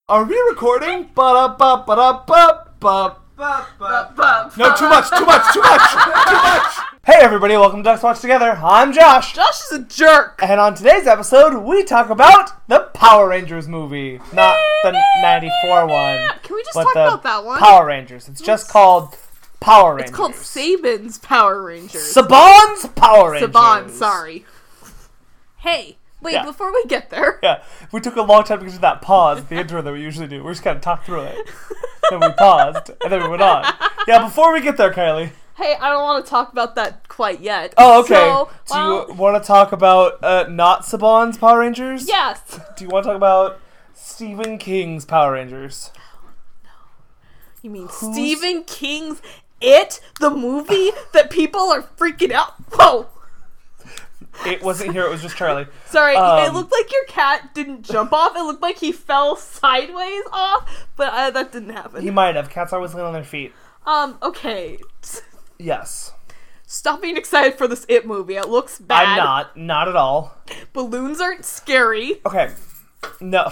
Are we recording? Ba-da-ba-ba-da-ba-ba. No, too much. Hey everybody, welcome to Ducks Watch Together. I'm Josh. Josh is a jerk. And on today's episode, we talk about the Power Rangers movie. Not the 94 one. Can we just but talk the about that one? Power Rangers. It's just called Power Rangers. It's called Saban's Power Rangers. Saban's Power Rangers. Saban, sorry. Hey, wait, Yeah. before we get there. Yeah, we took a long time to get to that pause, the intro that we usually do. We just kind of talked through it. Then we paused, and then we went on. Yeah, before we get there, Kylie. Hey, I don't want to talk about that quite yet. Oh, okay. So, do you want to talk about not Saban's Power Rangers? Yes. Do you want to talk about Stephen King's Power Rangers? You mean Stephen King's It, the movie that people are freaking out? Whoa. It wasn't here, it was just Charlie. Sorry, it looked like your cat didn't jump off. It looked like he fell sideways off, but that didn't happen. He might have. Cats always land on their feet. Okay. Yes. Stop being excited for this It movie. It looks bad. I'm not at all. Balloons aren't scary. Okay. No.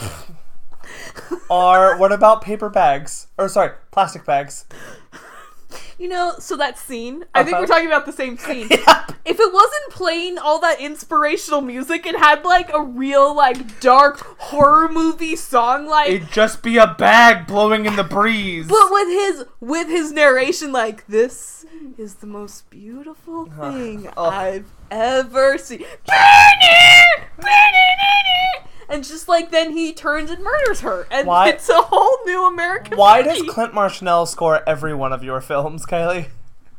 Or what about paper bags? Or sorry, plastic bags. You know, so that scene, I think we're talking about the same scene. Yep. If it wasn't playing all that inspirational music, it had like a real like dark horror movie song like It'd just be a bag blowing in the breeze. But with his narration like, this is the most beautiful thing I've ever seen. And just like then he turns and murders her, and it's a whole new American Why movie. does Clint Marshall score every one of your films, Kylie?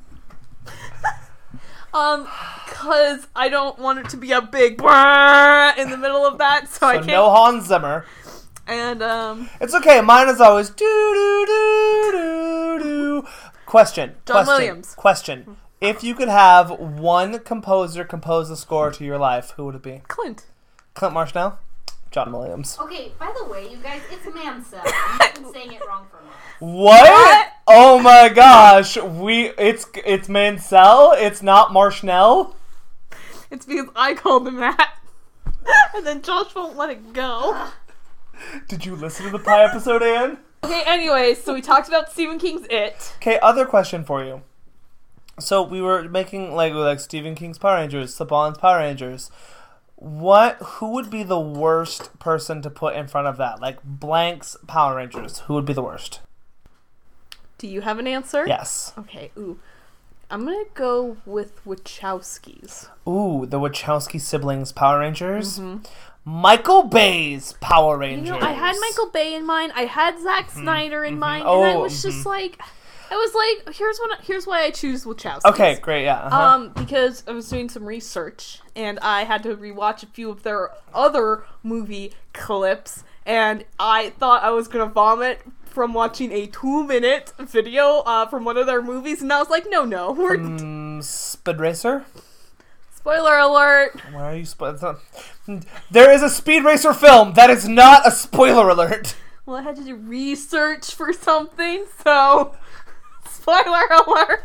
Cause I don't want it to be a big in the middle of that, so I can't. No Hans Zimmer. And it's okay. Mine is always do do do do do. Question. Williams. Question. If you could have one composer compose the score to your life, who would it be? Clint Marshall? John Williams. Okay, by the way, you guys, it's Mansell. I've been saying it wrong for months. What? Oh my gosh. It's Mansell? It's not Marshall? It's because I called him that. And then Josh won't let it go. Did you listen to the Pie episode, Anne? Okay, anyways, so we talked about Stephen King's It. Okay, other question for you. So we were making like Stephen King's Power Rangers, Saban's Power Rangers. Who would be the worst person to put in front of that? Like Blank's Power Rangers. Who would be the worst? Do you have an answer? Yes. Okay, I'm gonna go with Wachowskis. Ooh, the Wachowski siblings Power Rangers? Mm-hmm. Michael Bay's Power Rangers. You know, I had Michael Bay in mind. I had Zack Snyder in mind. And I was just like... I was like, here's why I choose Wachowskis. Okay, great, yeah. Because I was doing some research, and I had to rewatch a few of their other movie clips, and I thought I was gonna vomit from watching a 2-minute video from one of their movies, and I was like, no. Speed Racer? Spoiler alert! Why are you There is a Speed Racer film! That is not a spoiler alert! Well, I had to do research for something, so... Spoiler alert!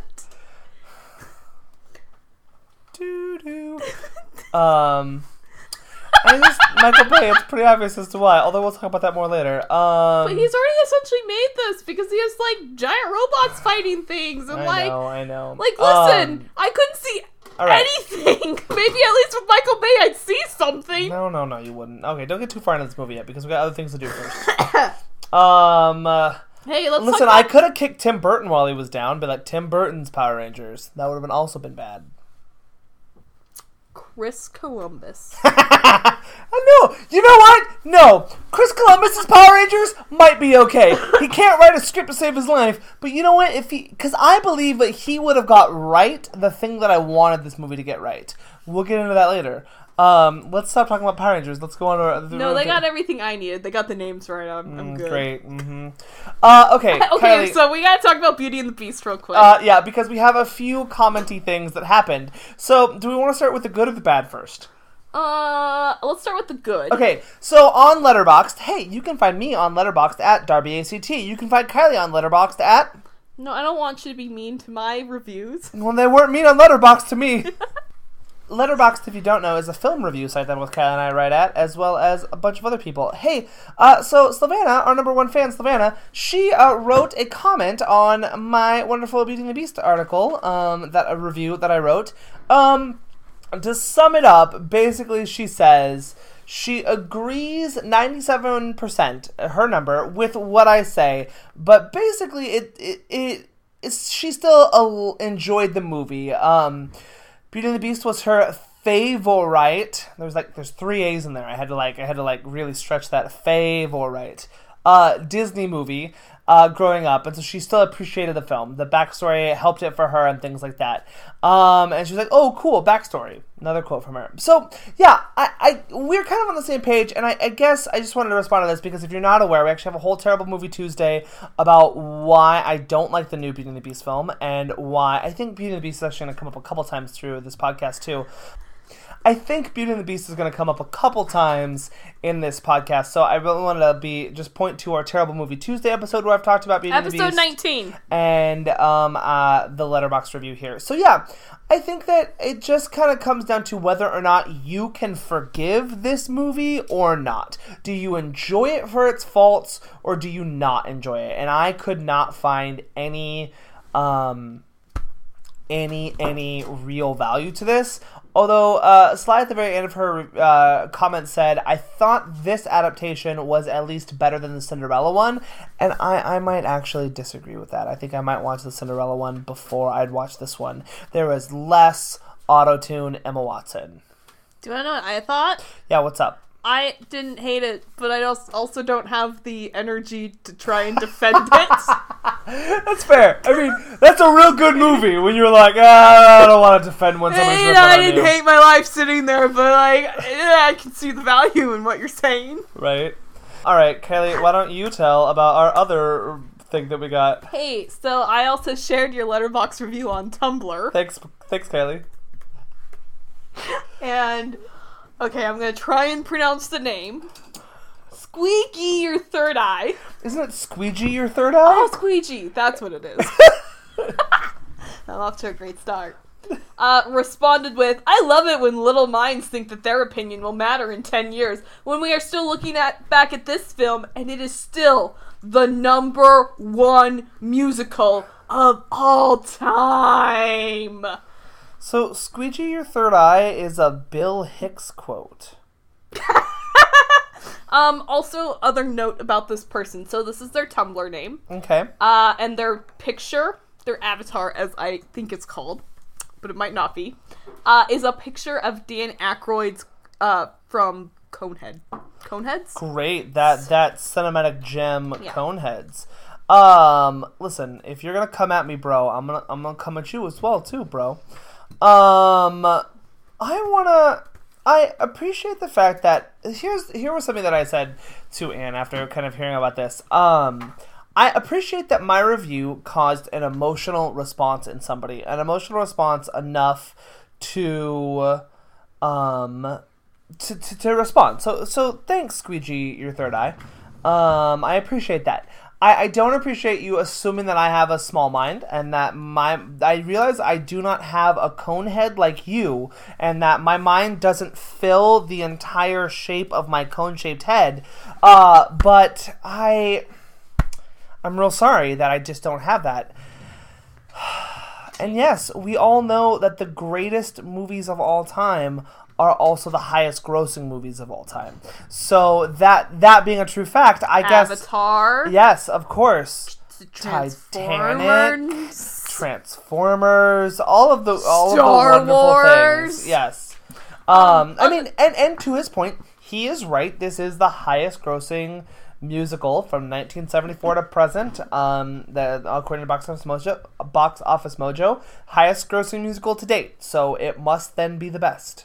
Michael Bay, it's pretty obvious as to why, although we'll talk about that more later. But he's already essentially made this because he has, like, giant robots fighting things and, I know. Like, listen, I couldn't see anything! Maybe at least with Michael Bay I'd see something! No, you wouldn't. Okay, don't get too far into this movie yet because we got other things to do first. Hey, let's listen, I could have kicked Tim Burton while he was down, but like Tim Burton's Power Rangers. That would have also been bad. Chris Columbus. No, you know what? No. Chris Columbus's Power Rangers might be okay. He can't write a script to save his life, but you know what? Because I believe that he would have got right the thing that I wanted this movie to get right. We'll get into that later. Let's stop talking about Power Rangers. Let's go on to our... No, they got everything I needed. They got the names right. I'm good. Great. Mm-hmm. Okay. Okay, Kylie, so we gotta talk about Beauty and the Beast real quick. Yeah, because we have a few commenty things that happened. So, do we want to start with the good or the bad first? Let's start with the good. Okay, so on Letterboxd, hey, you can find me on Letterboxd at DarbyACT. You can find Kylie on Letterboxd at... No, I don't want you to be mean to my reviews. Well, they weren't mean on Letterboxd to me. Letterboxd, if you don't know, is a film review site that both Kyle and I write at, as well as a bunch of other people. Hey, so Savannah, our number one fan, Savannah, she wrote a comment on my wonderful Beauty and the Beast article, a review that I wrote. To sum it up, basically she says she agrees 97%, her number, with what I say, but basically she still enjoyed the movie. Beauty and the Beast was her favorite. There's 3 A's in there. I had to really stretch that. Favorite Disney movie growing up, and so she still appreciated the film. The backstory helped it for her and things like that. And she was like, "Oh, cool, backstory." Another quote from her. So yeah, we're kind of on the same page, and I guess I just wanted to respond to this because if you're not aware, we actually have a whole Terrible Movie Tuesday about why I don't like the new Beauty and the Beast film and why I think Beauty and the Beast is actually going to come up a couple times through this podcast too. I think Beauty and the Beast is going to come up a couple times in this podcast, so I really wanted to just point to our Terrible Movie Tuesday episode where I've talked about Beauty and the Beast. Episode 19. And the Letterboxd review here. So yeah, I think that it just kind of comes down to whether or not you can forgive this movie or not. Do you enjoy it for its faults, or do you not enjoy it? And I could not find any real value to this. Although, Sly at the very end of her comment said, "I thought this adaptation was at least better than the Cinderella one," and I might actually disagree with that. I think I might watch the Cinderella one before I'd watch this one. There was less auto-tune Emma Watson. Do you want to know what I thought? Yeah, what's up? I didn't hate it, but I also don't have the energy to try and defend it. That's fair. I mean, that's a real good movie when you're like, I don't want to defend when somebody's ripping on you. I didn't hate my life sitting there, but I can see the value in what you're saying. Right. All right, Kaylee, why don't you tell about our other thing that we got? Hey, so I also shared your Letterboxd review on Tumblr. Thanks, Kaylee. And... okay, I'm going to try and pronounce the name. Squeaky Your Third Eye. Isn't it Squeegee Your Third Eye? Oh, Squeegee. That's what it is. I'm off to a great start. Responded with, "I love it when little minds think that their opinion will matter in 10 years, when we are still looking back at this film, and it is still the #1 musical of all time." So, Squeegee Your Third Eye is a Bill Hicks quote. Also, other note about this person. So this is their Tumblr name. Okay. And their picture, their avatar, as I think it's called, but it might not be, is a picture of Dan Aykroyd's, from Conehead. Coneheads? Great. That cinematic gem, yeah. Coneheads. Listen, if you're gonna come at me, bro, I'm gonna come at you as well, too, bro. I appreciate the fact that here was something that I said to Anne after kind of hearing about this. I appreciate that my review caused an emotional response in somebody, an emotional response enough to respond. So thanks, Squeegee Your Third Eye. I appreciate that. I don't appreciate you assuming that I have a small mind, and that I realize I do not have a cone head like you, and that my mind doesn't fill the entire shape of my cone-shaped head, but I'm real sorry that I just don't have that. And yes, we all know that the greatest movies of all time are also the highest grossing movies of all time. So that being a true fact, I guess... Avatar. Yes, of course. Titanic. Transformers. All of the Star wonderful Wars. things. Yes. I mean, and to his point, he is right. This is the highest grossing musical from 1974 to present. According to Box Office Mojo, highest grossing musical to date. So it must then be the best.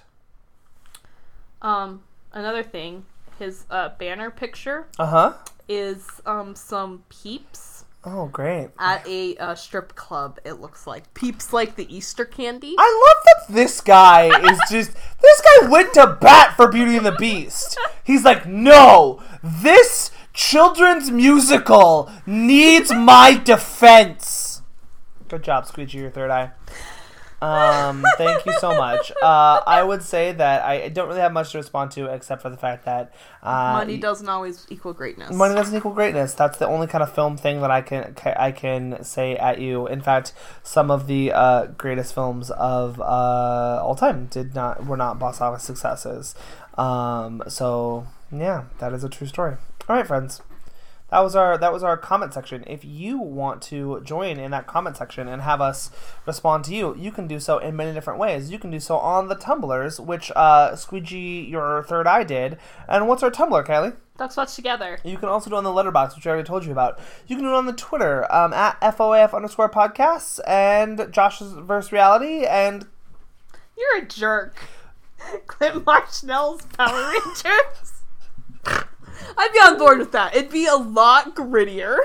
Another thing, his banner picture is some Peeps. Oh, great. At a strip club, it looks like. Peeps like the Easter candy. I love that this guy is just... This guy went to bat for Beauty and the Beast. He's like, no, this children's musical needs my defense. Good job, Squeegee Your Third Eye. Thank you so much. I would say that I don't really have much to respond to except for the fact that Money doesn't always equal greatness. money doesn't equal greatness. That's the only kind of film thing that I can say at you. In fact, some of the greatest films of all time were not box office successes. So yeah, that is a true story. All right, friends. That was our comment section. If you want to join in that comment section and have us respond to you, you can do so in many different ways. You can do so on the Tumblrs, which Squeegee, your third eye, did. And what's our Tumblr, Kylie? Ducks Watch Together. You can also do it on the Letterboxd, which I already told you about. You can do it on the Twitter, at FOAF_podcasts, and Josh's Verse Reality, and... You're a jerk. Clint Marshall's Power Rangers. I'd be on board with that. It'd be a lot grittier.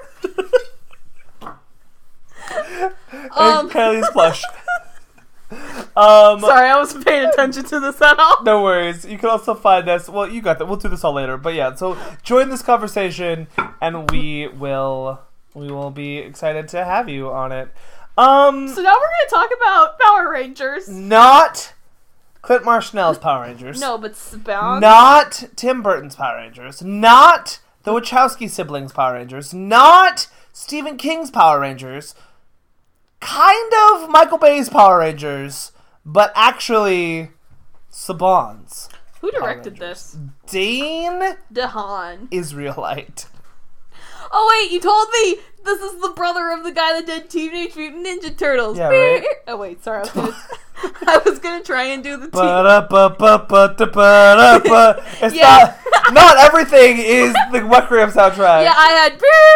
and Kylie's plush. Sorry, I wasn't paying attention to this at all. No worries. You can also find us. Well, you got that. We'll do this all later. But yeah, so join this conversation, and we will be excited to have you on it. So now we're gonna talk about Power Rangers. Not Clint Marshall's Power Rangers. No, but Spawn. Not Tim Burton's Power Rangers. Not the Wachowski siblings' Power Rangers. Not Stephen King's Power Rangers. Kind of Michael Bay's Power Rangers, but actually Saban's. Who directed this? Dane DeHaan. Israelite. Oh wait, you told me this is the brother of the guy that did Teenage Mutant Ninja Turtles. Yeah, right? Oh wait, sorry, I was gonna try and do the It's Yeah. not everything is the Requiem soundtrack. Yeah, I had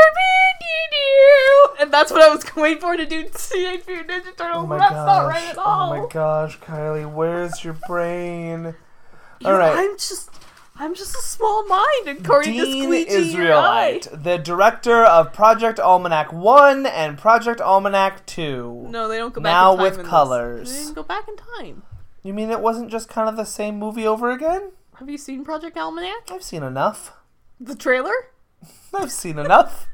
and that's what I was going for to do Teenage Mutant Ninja Turtles. Oh my That's gosh. not right at all. Oh my gosh, Kylie, where's your brain? All All right. I'm just a small mind, according to Dean Squeegee. Israelite, the director of Project Almanac 1 and Project Almanac 2. No, they don't go back Now in time. with in this. colors. They didn't go back in time. You mean it wasn't just kind of the same movie over again? Have you seen Project Almanac? I've seen enough. The trailer? I've seen enough.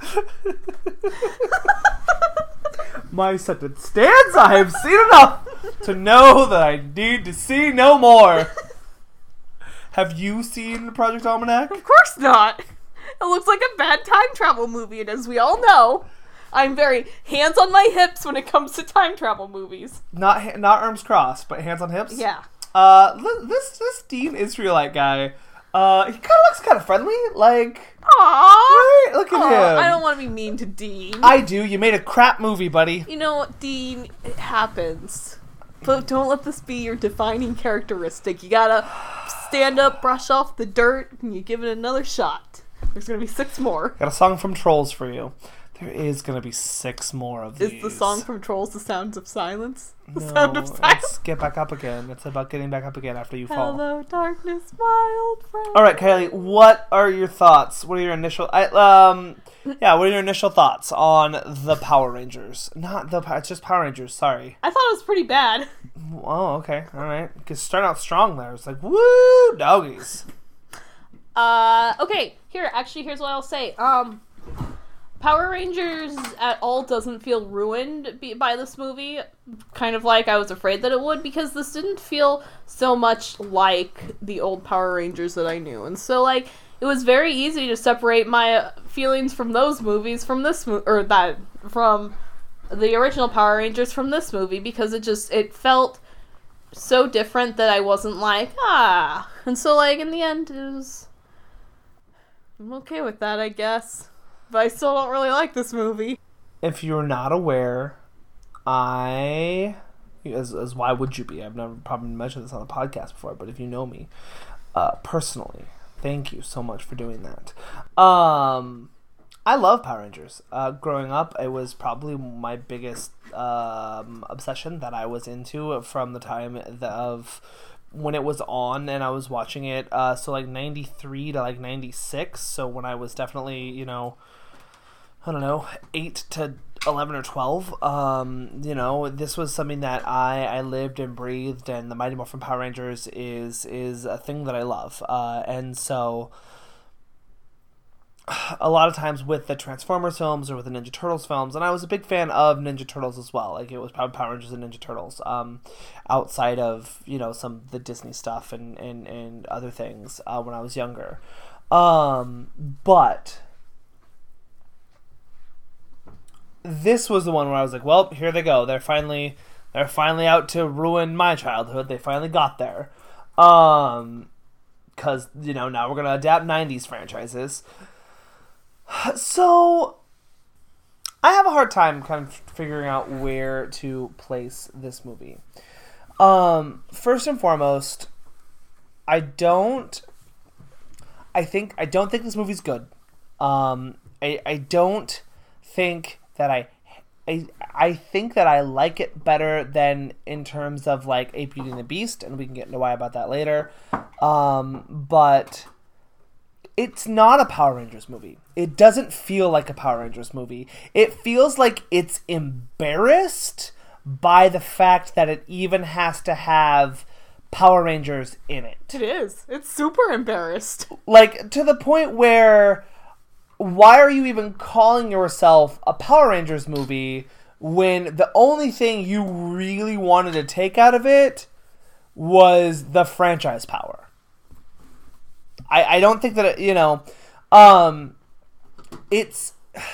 My sentence stands. I have seen enough to know that I need to see no more. Have you seen Project Almanac? Of course not. It looks like a bad time travel movie, and as we all know, I'm very hands on my hips when it comes to time travel movies. Not arms crossed, but hands on hips. Yeah. This Dean Israelite guy, he kind of looks kind of friendly. Like, Aww. right? Look at him. I don't want to be mean to Dean. I do. You made a crap movie, buddy. You know what, Dean? It happens. But don't let this be your defining characteristic. You gotta stand up, brush off the dirt, and you give it another shot. There's gonna be 6 more. Got a song from Trolls for you. There is gonna be 6 more of these. Is the song from Trolls The Sounds of Silence? The No, Sound of Silence? it's Get Back Up Again. It's about getting back up again after you fall. Hello, darkness, my old friend. All right, Kylie. What are your thoughts? What are your initial? What are your initial thoughts on the Power Rangers? It's just Power Rangers. Sorry. I thought it was pretty bad. Oh, okay. All right. Because starting out strong there. It's like, woo, doggies. Okay, here's what I'll say. Power Rangers at all doesn't feel ruined by this movie, kind of like I was afraid that it would, because this didn't feel so much like the old Power Rangers that I knew. And so, like, it was very easy to separate my feelings from those movies from this from the original Power Rangers from this movie, because it felt so different that I wasn't like, And so, like, in the end, I'm okay with that, I guess. But I still don't really like this movie. If you're not aware, as why would you be? I've never probably mentioned this on the podcast before, but if you know me personally, thank you so much for doing that. I love Power Rangers. Growing up, it was probably my biggest obsession that I was into from the time of when it was on and I was watching it. So like 93 to like 96. So when I was definitely, 8 to 11 or 12. This was something that I lived and breathed, and the Mighty Morphin Power Rangers is a thing that I love. And so a lot of times with the Transformers films or with the Ninja Turtles films, and I was a big fan of Ninja Turtles as well. Like, it was probably Power Rangers and Ninja Turtles, outside of, some of the Disney stuff and other things when I was younger. But this was the one where I was like, well, here they go. They're finally out to ruin my childhood. They finally got there. Because, now we're going to adapt 90s franchises. So, I have a hard time kind of figuring out where to place this movie. First and foremost, I don't think this movie's good. I don't think that I think that I like it better than in terms of like A Beauty and the Beast, and we can get into why about that later. But it's not a Power Rangers movie. It doesn't feel like a Power Rangers movie. It feels like it's embarrassed by the fact that it even has to have Power Rangers in it. It is. It's super embarrassed. Like, to the point where, why are you even calling yourself a Power Rangers movie when the only thing you really wanted to take out of it was the franchise power? I don't think that, it's...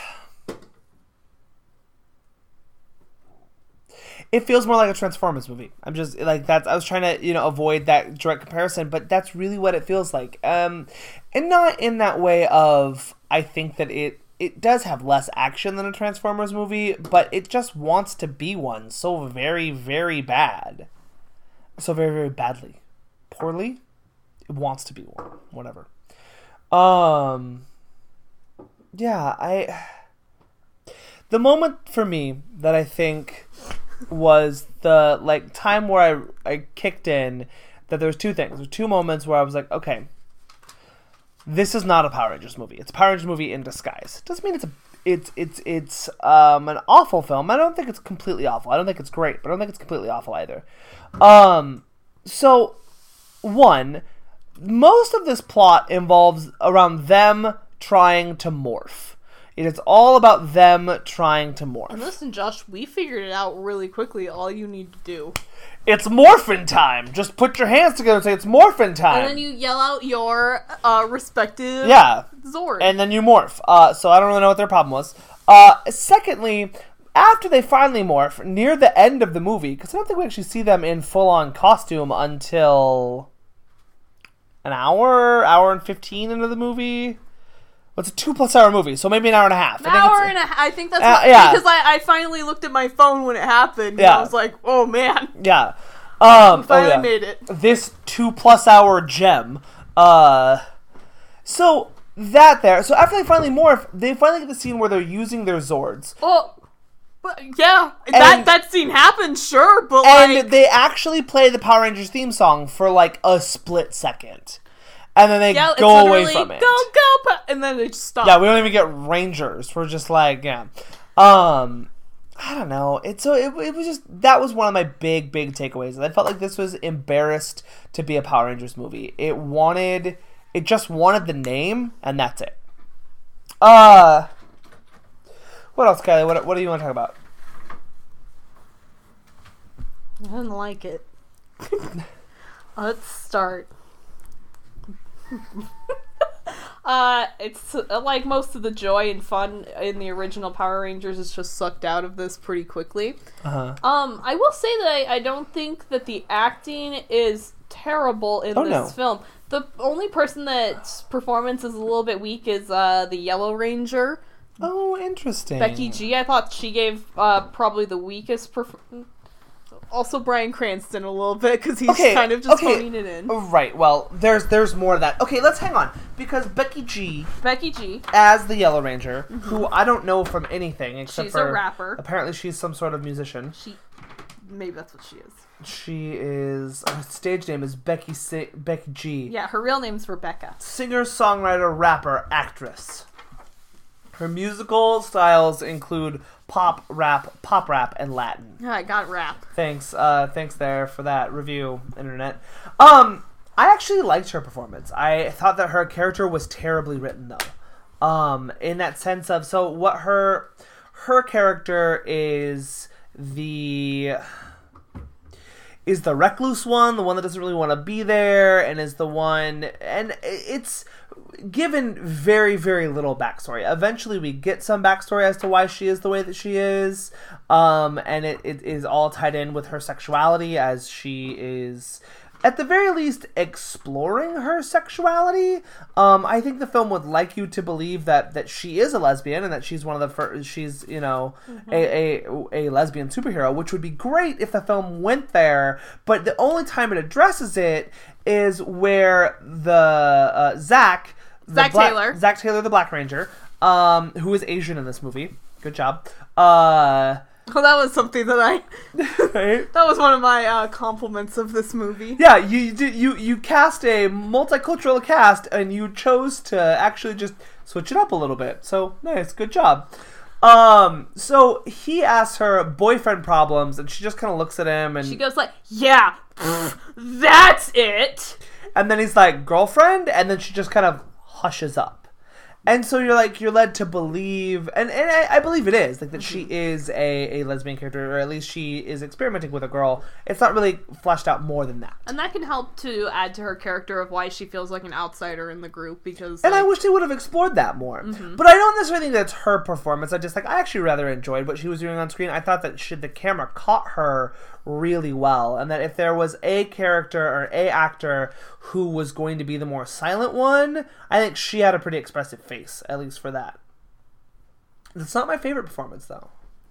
It feels more like a Transformers movie. I'm just, like, I was trying to, avoid that direct comparison, but that's really what it feels like. And not in that way of, I think that it does have less action than a Transformers movie, but it just wants to be one so very, very bad. So very, very badly. Poorly? It wants to be one. Whatever. Yeah, the moment for me that I think was the, like, time where I kicked in that there's two things. There's two moments where I was like, okay, this is not a Power Rangers movie. It's a Power Rangers movie in disguise. Doesn't mean it's an awful film. I don't think it's completely awful. I don't think it's great, but I don't think it's completely awful either. So, one, most of this plot involves around them trying to morph. It is all about them trying to morph. And listen, Josh, we figured it out really quickly. All you need to do. It's morphin' time. Just put your hands together and say it's morphin' time. And then you yell out your respective Zord. And then you morph. So I don't really know what their problem was. Secondly, after they finally morph, near the end of the movie, because I don't think we actually see them in full-on costume until an hour and 15 into the movie. Well, it's a 2+ hour movie, so maybe an hour and a half. I think that's what, because I finally looked at my phone when it happened, and I was like, oh man. Yeah. Finally made it. This 2+ hour gem. So, that there. So, after they finally morph, they finally get the scene where they're using their Zords. Well, yeah, that scene happened, sure, but and they actually play the Power Rangers theme song for, like, a split second. And then they go away from it. Go, and then they just stop. Yeah, we don't even get Rangers. We're just like, yeah. I don't know. It was just, that was one of my big takeaways. I felt like this was embarrassed to be a Power Rangers movie. It just wanted the name, and that's it. What else, Kylie? What do you want to talk about? I didn't like it. Let's start. It's like most of the joy and fun in the original Power Rangers is just sucked out of this pretty quickly. I will say that I don't think that the acting is terrible in this film. The only person that's performance is a little bit weak is the Yellow Ranger. Oh, interesting. Becky G. I thought she gave probably the weakest performance. Also Bryan Cranston a little bit, because he's kind of just phoning it in. Right, well, there's more of that. Okay, let's hang on. Because Becky G. As the Yellow Ranger, who I don't know from anything except she's a rapper. Apparently she's some sort of musician. Maybe that's what she is. She is... Her stage name is Becky G. Yeah, her real name's Rebecca. Singer, songwriter, rapper, actress. Her musical styles include pop rap, and Latin. Yeah, I got rap. Thanks there for that review, internet. I actually liked her performance. I thought that her character was terribly written, though. In that sense of, so what her character is the recluse one, the one that doesn't really want to be there, and is the one, and it's given very, very little backstory. Eventually we get some backstory as to why she is the way that she is, and it is all tied in with her sexuality, as she is, at the very least, exploring her sexuality. I think the film would like you to believe that she is a lesbian and that she's one of the first, she's, you know, a lesbian superhero, which would be great if the film went there. But the only time it addresses it is where the Zach Taylor, the Black Ranger, who is Asian in this movie. Good job. Well, that was something that Right? that was one of my compliments of this movie. Yeah, you cast a multicultural cast, and you chose to actually just switch it up a little bit. So nice, good job. So he asks her boyfriend problems, and she just kind of looks at him, and She goes like, yeah, that's it. and then he's like, girlfriend, and then she just kind of hushes up. And so you're led to believe, and I believe it is, like, that she is a lesbian character, or at least she is experimenting with a girl. It's not really fleshed out more than that. And that can help to add to her character of why she feels like an outsider in the group, because... And I wish they would have explored that more. But I don't necessarily think that's her performance. I actually rather enjoyed what she was doing on screen. I thought that the camera caught her really well, and that if there was a character or a actor who was going to be the more silent one, I think she had a pretty expressive face, at least for that. It's not my favorite performance, though.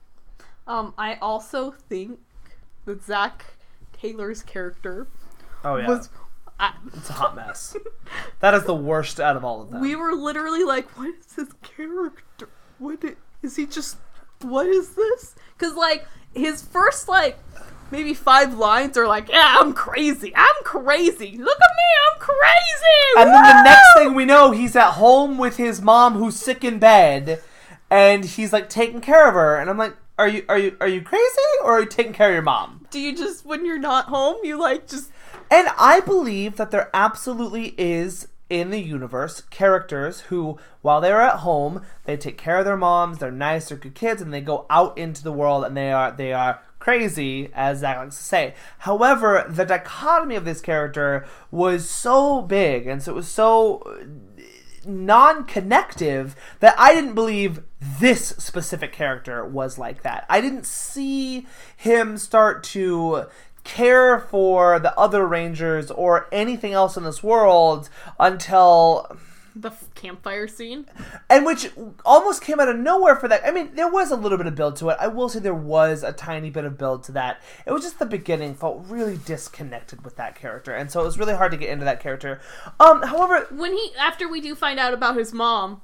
I also think that Zach Taylor's character Oh, yeah. was... It's a hot mess. That is the worst out of all of them. We were literally like, what is this character? Is he just... What is this? Because, like, his first, like, maybe 5 lines are like, yeah, I'm crazy. Look at me, I'm crazy. And then the next thing we know, he's at home with his mom who's sick in bed, and he's, like, taking care of her. And I'm like, are you crazy, or are you taking care of your mom? Do you just, when you're not home, you, like, just... And I believe that there absolutely is, in the universe, characters who, while they're at home, they take care of their moms, they're nice, they're good kids, and they go out into the world and they are crazy, as Zach likes to say. However, the dichotomy of this character was so big, and so it was so non-connective, that I didn't believe this specific character was like that. I didn't see him start to care for the other Rangers or anything else in this world until The campfire scene. And which almost came out of nowhere for that. I mean, there was a little bit of build to it. I will say there was a tiny bit of build to that. It was just the beginning felt really disconnected with that character. And so it was really hard to get into that character. However... After we do find out about his mom,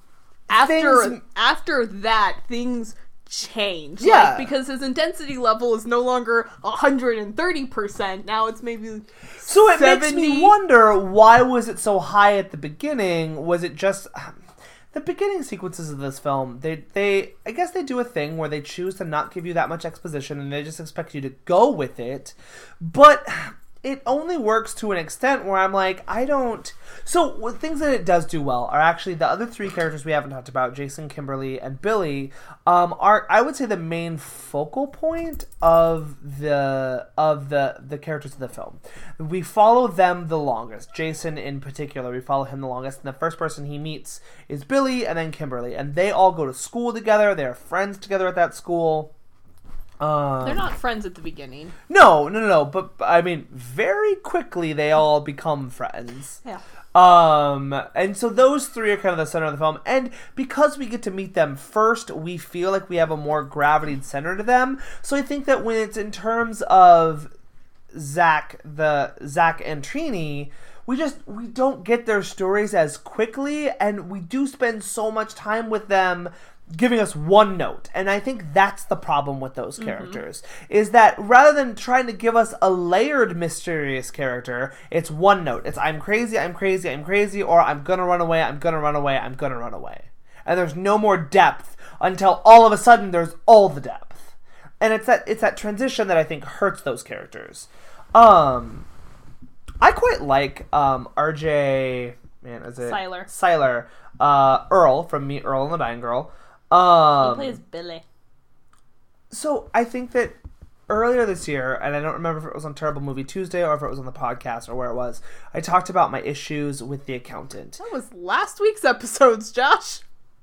after that, things change. Yeah. Like, because his intensity level is no longer 130%. Now it's maybe So it 70. makes me wonder, why was it so high at the beginning? Was it just... The beginning sequences of this film, they I guess they do a thing where they choose to not give you that much exposition and they just expect you to go with it. But it only works to an extent where I'm like, I don't... So, things that it does do well are actually the other three characters we haven't talked about, Jason, Kimberly, and Billy, are, I would say, the main focal point of the characters of the film. We follow them the longest. Jason, in particular, we follow him the longest, and the first person he meets is Billy and then Kimberly, and they all go to school together, they're friends together at that school. they're not friends at the beginning. No, but I mean, very quickly they all become friends. Yeah. And so those three are kind of the center of the film, and because we get to meet them first, we feel like we have a more gravitated center to them. So I think that when it's in terms of Zach and Trini, we don't get their stories as quickly, and we do spend so much time with them giving us one note. And I think that's the problem with those characters, is that rather than trying to give us a layered mysterious character, it's one note. It's I'm crazy, or I'm gonna run away. And there's no more depth until all of a sudden there's all the depth. And it's that transition that I think hurts those characters. I quite like RJ... Man, is it Siler. Siler. Earl from Meet Earl and the Bang Girl. He plays Billy. So I think that earlier this year, and I don't remember if it was on Terrible Movie Tuesday or if it was on the podcast or where it was, I talked about my issues with The Accountant. That was last week's episodes, Josh.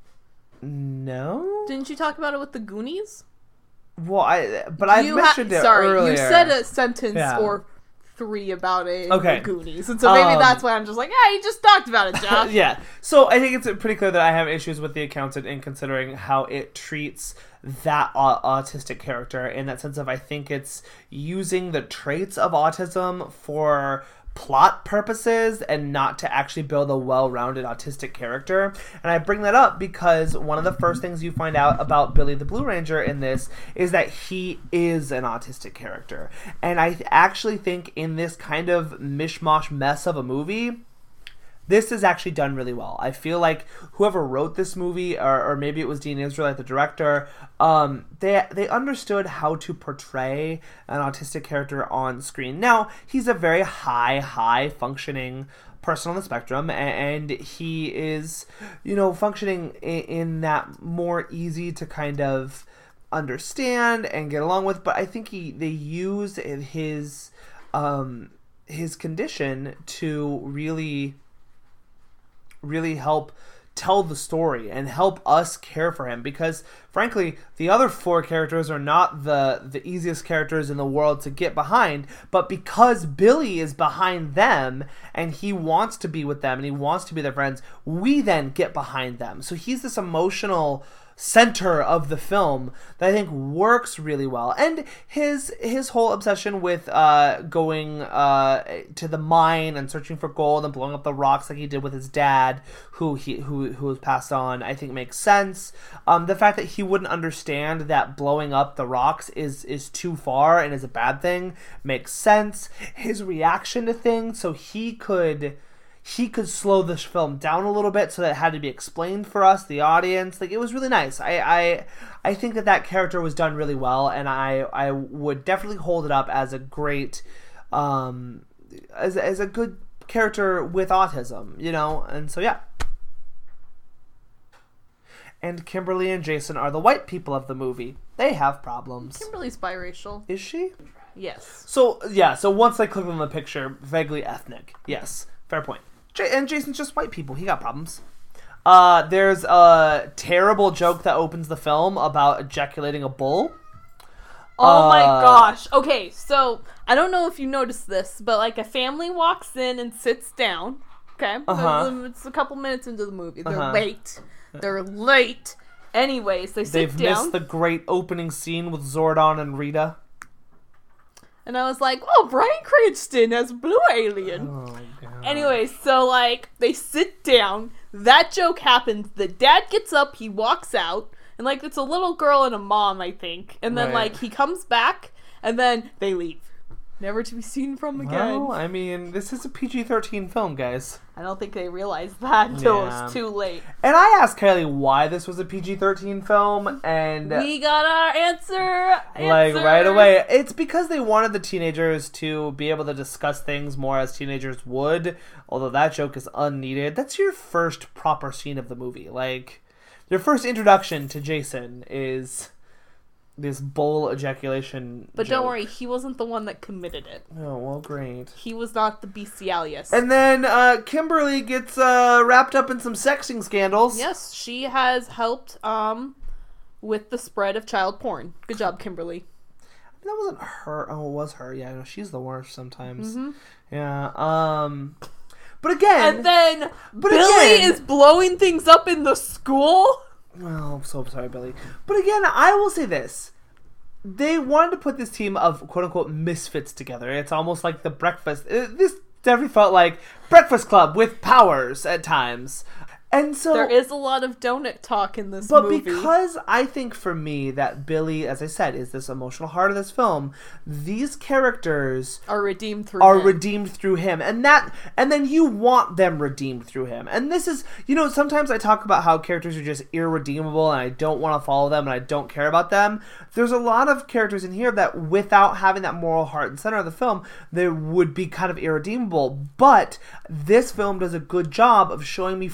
No? Didn't you talk about it with the Goonies? Well, I mentioned it earlier. You said a sentence or three about it in the Goonies. And so maybe that's why I'm just like, yeah, you just talked about it, Josh. Yeah. So I think it's pretty clear that I have issues with The Accountant in considering how it treats that autistic character, in that sense of, I think it's using the traits of autism for plot purposes and not to actually build a well-rounded autistic character. And I bring that up because one of the first things you find out about Billy the Blue Ranger in this is that he is an autistic character. And I actually think in this kind of mishmash mess of a movie, this is actually done really well. I feel like whoever wrote this movie, or maybe it was Dean Israelite, the director, they understood how to portray an autistic character on screen. Now, he's a very high functioning person on the spectrum, and he is, functioning in that more easy to kind of understand and get along with. But I think they use his condition to really help tell the story and help us care for him, because frankly the other four characters are not the easiest characters in the world to get behind, but because Billy is behind them and he wants to be with them and he wants to be their friends, we then get behind them. So he's this emotional center of the film that I think works really well. And his whole obsession with going to the mine and searching for gold and blowing up the rocks like he did with his dad, who was passed on, I think makes sense. The fact that he wouldn't understand that blowing up the rocks is too far and is a bad thing makes sense. His reaction to things, so he could slow this film down a little bit so that it had to be explained for us, the audience. Like, it was really nice. I think that character was done really well, and I would definitely hold it up as a great, as a good character with autism, and so yeah. And Kimberly and Jason are the white people of the movie. They have problems. Kimberly's biracial. Is she? Yes. So once I click on the picture, vaguely ethnic. Yes, fair point. And Jason's just white people. He got problems. There's a terrible joke that opens the film about ejaculating a bull. Oh my gosh. Okay, so I don't know if you noticed this, but like a family walks in and sits down. Okay? It's a couple minutes into the movie. They're late. They're late. Anyways, they've down. Missed the great opening scene with Zordon and Rita. And I was like, oh, Bryan Cranston as Blue Alien. Oh, God. Anyway, so, like, they sit down. That joke happens. The dad gets up. He walks out. And, like, it's a little girl and a mom, I think. And then, like, he comes back. And then they leave. Never to be seen from again. Well, I mean, this is a PG-13 film, guys. I don't think they realized that until it was too late. And I asked Kylie why this was a PG-13 film, and we got our answer. Like, right away. It's because they wanted the teenagers to be able to discuss things more as teenagers would, although that joke is unneeded. That's your first proper scene of the movie. Like, your first introduction to Jason is this bull ejaculation But joke. don't worry, he wasn't the one that committed it. Oh, well, great. He was not the bestialius. And then Kimberly gets wrapped up in some sexting scandals. Yes, she has helped with the spread of child porn. Good job, Kimberly. That wasn't her. Oh, it was her. Yeah, no, she's the worst sometimes. Mm-hmm. Yeah. But again... And then Billy is blowing things up in the school? Well, I'm so sorry, Billy. But again, I will say this. They wanted to put this team of quote-unquote misfits together. It's almost like the breakfast... This definitely felt like Breakfast Club with powers at times. And so... There is a lot of donut talk in this movie. But because I think for me that Billy, as I said, is this emotional heart of this film, these characters... Are redeemed through him. And then you want them redeemed through him. And this is... sometimes I talk about how characters are just irredeemable and I don't want to follow them and I don't care about them. There's a lot of characters in here that without having that moral heart and center of the film, they would be kind of irredeemable. But this film does a good job of showing me flawed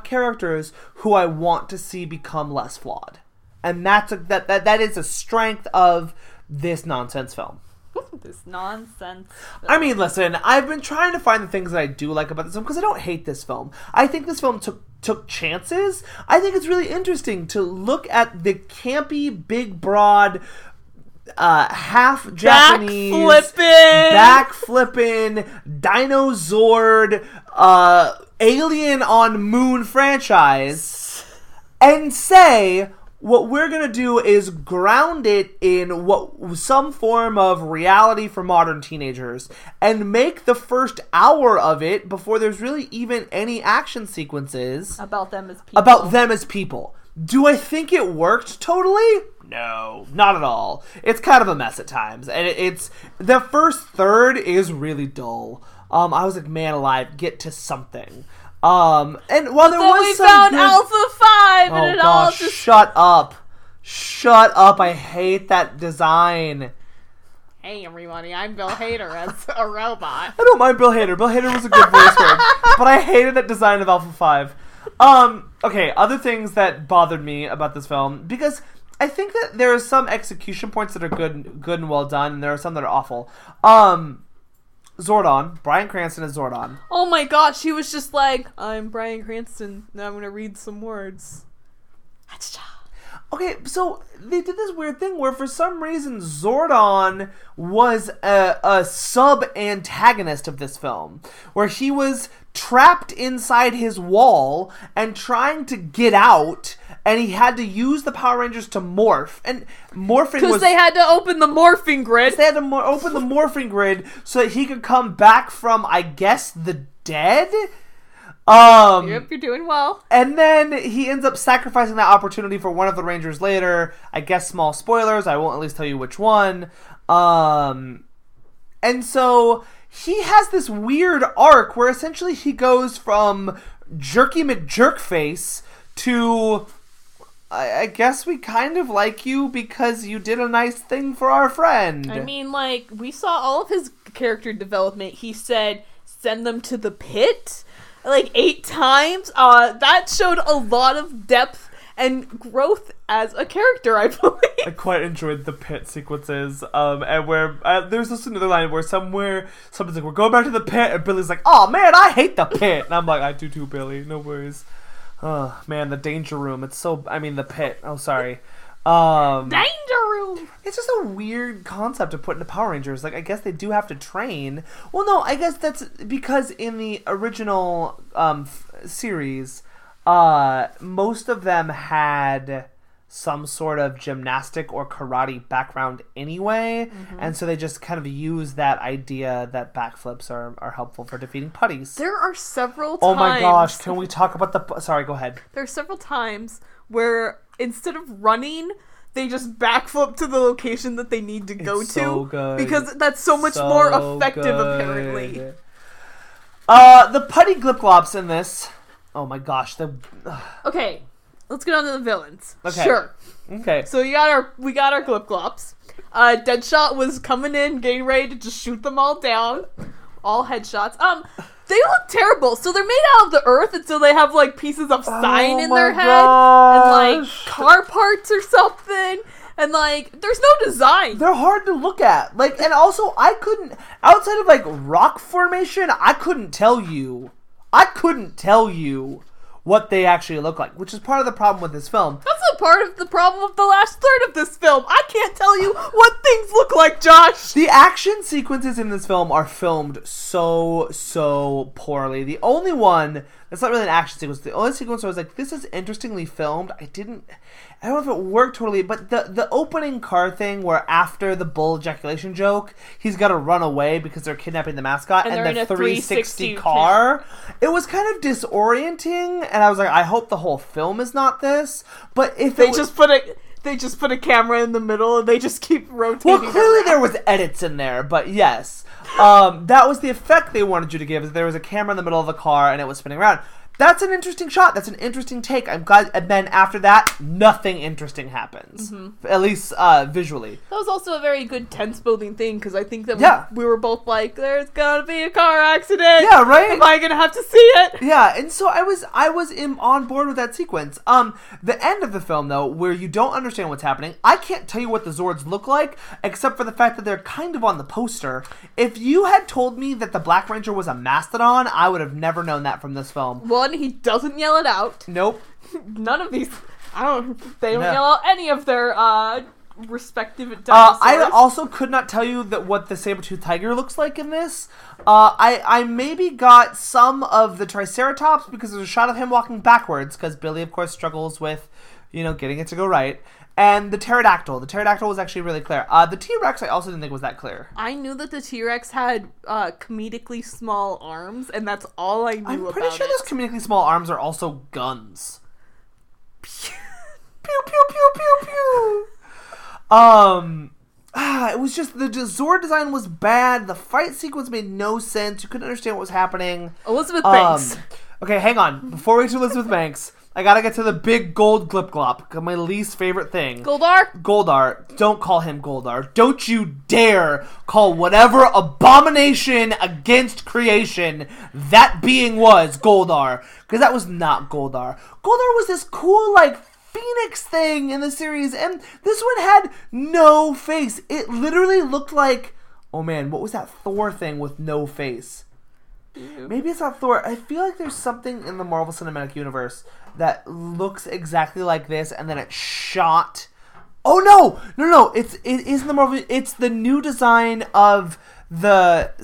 have characters who I want to see become less flawed. And that is a strength of this nonsense film. This nonsense. I mean, listen, I've been trying to find the things that I do like about this film because I don't hate this film. I think this film took chances. I think it's really interesting to look at the campy, big, broad, half Japanese, backflipping, Dinozord, Alien on Moon franchise, and say, what we're going to do is ground it in some form of reality for modern teenagers and make the first hour of it, before there's really even any action sequences, about them as people. Do I think it worked totally? No, not at all. It's kind of a mess at times. And it's the first third is really dull. I was like, man alive, get to something. And while there was we some found good... Alpha 5 and it all just... Shut up. I hate that design. Hey everybody, I'm Bill Hader as a robot. I don't mind Bill Hader. Bill Hader was a good voice for him. But I hated that design of Alpha 5. Okay, other things that bothered me about this film, because I think that there are some execution points that are good and well done, and there are some that are awful. Zordon. Bryan Cranston is Zordon. Oh my gosh, he was just like, I'm Bryan Cranston, now I'm gonna read some words. Okay, so they did this weird thing where for some reason Zordon was a sub-antagonist of this film, where he was trapped inside his wall and trying to get out, and he had to use the Power Rangers to morph. And morphing was... Because they had to open the morphing grid. They had to open the morphing grid so that he could come back from, I guess, the dead? Yep, you're doing well. And then he ends up sacrificing that opportunity for one of the Rangers later. I guess small spoilers. I won't at least tell you which one. And so he has this weird arc where essentially he goes from Jerky McJerkface to... I guess we kind of like you because you did a nice thing for our friend. I mean, like, we saw all of his character development. He said, send them to the pit, like 8 times. That showed a lot of depth and growth as a character, I believe. I quite enjoyed the pit sequences. And where there's this another line where somebody's like, we're going back to the pit, and Billy's like, oh man, I hate the pit. And I'm like, I do too, Billy. No worries. Oh, man, the danger room. The pit. Oh, sorry. Danger room! It's just a weird concept to put into Power Rangers. Like, I guess they do have to train. Well, no, I guess that's because in the original series, most of them had some sort of gymnastic or karate background anyway, and so they just kind of use that idea that backflips are helpful for defeating putties. There are several times... Oh my gosh, can we talk about the... Sorry, go ahead. There are several times where instead of running, they just backflip to the location that they need to go to. So good. Because that's so much more effective, apparently. The putty glip-glops in this... Oh my gosh, Okay. Let's get on to the villains. Okay. Sure. Okay. So we got our Glip-Glops. Deadshot was coming in, getting ready to just shoot them all down. All headshots. They look terrible. So they're made out of the earth, and so they have like pieces of sign in their head. Gosh. And like car parts or something. And like, there's no design. They're hard to look at. Like, and also I couldn't, outside of like rock formation, I couldn't tell you what they actually look like, which is part of the problem with this film. That's a part of the problem of the last third of this film. I can't tell you what things look like, Josh. The action sequences in this film are filmed so poorly. The only one that's not really an action sequence, the only sequence where I was like, this is interestingly filmed. I don't know if it worked totally, but the opening car thing where after the bull ejaculation joke, he's got to run away because they're kidnapping the mascot and the 360 car, it was kind of disorienting, and I was like, I hope the whole film is not this, but if they just put a camera in the middle and they just keep rotating. Well, clearly around. there was edits in there, but yes. That was the effect they wanted you to give, is there was a camera in the middle of the car and it was spinning around. that's an interesting shot. That's an interesting take. I'm glad. And then after that, nothing interesting happens. At least visually. That was also a very good tense building thing, because I think that we were both like, there's gonna be a car accident. Yeah, right? Am I gonna have to see it? Yeah, and so I was on board with that sequence. The end of the film, though, where you don't understand what's happening, I can't tell you what the Zords look like, except for the fact that they're kind of on the poster. If you had told me that the Black Ranger was a mastodon, I would have never known that from this film. One, he doesn't yell it out. Nope. None of these, they don't No. yell out any of their, respective dinosaurs. I also could not tell you what the saber-toothed tiger looks like in this. I maybe got some of the Triceratops because there's a shot of him walking backwards, because Billy, of course, struggles with, getting it to go right. And the pterodactyl. The pterodactyl was actually really clear. The T-Rex I also didn't think was that clear. I knew that the T-Rex had comedically small arms, and that's all I knew about it. I'm pretty sure those comedically small arms are also guns. Pew, pew, pew, pew, pew. It was just, the Zord design was bad. The fight sequence made no sense. You couldn't understand what was happening. Elizabeth Banks. Okay, hang on. Before we get to Elizabeth Banks, I gotta get to the big gold glip glop, my least favorite thing. Goldar? Goldar. Don't call him Goldar. Don't you dare call whatever abomination against creation that being was Goldar. Because that was not Goldar. Goldar was this cool, Phoenix thing in the series, and this one had no face. It literally looked like, oh man, what was that Thor thing with no face? Maybe it's not Thor. I feel like there's something in the Marvel Cinematic Universe that looks exactly like this, and then it's shot. Oh no! It is in the Marvel. It's the new design of the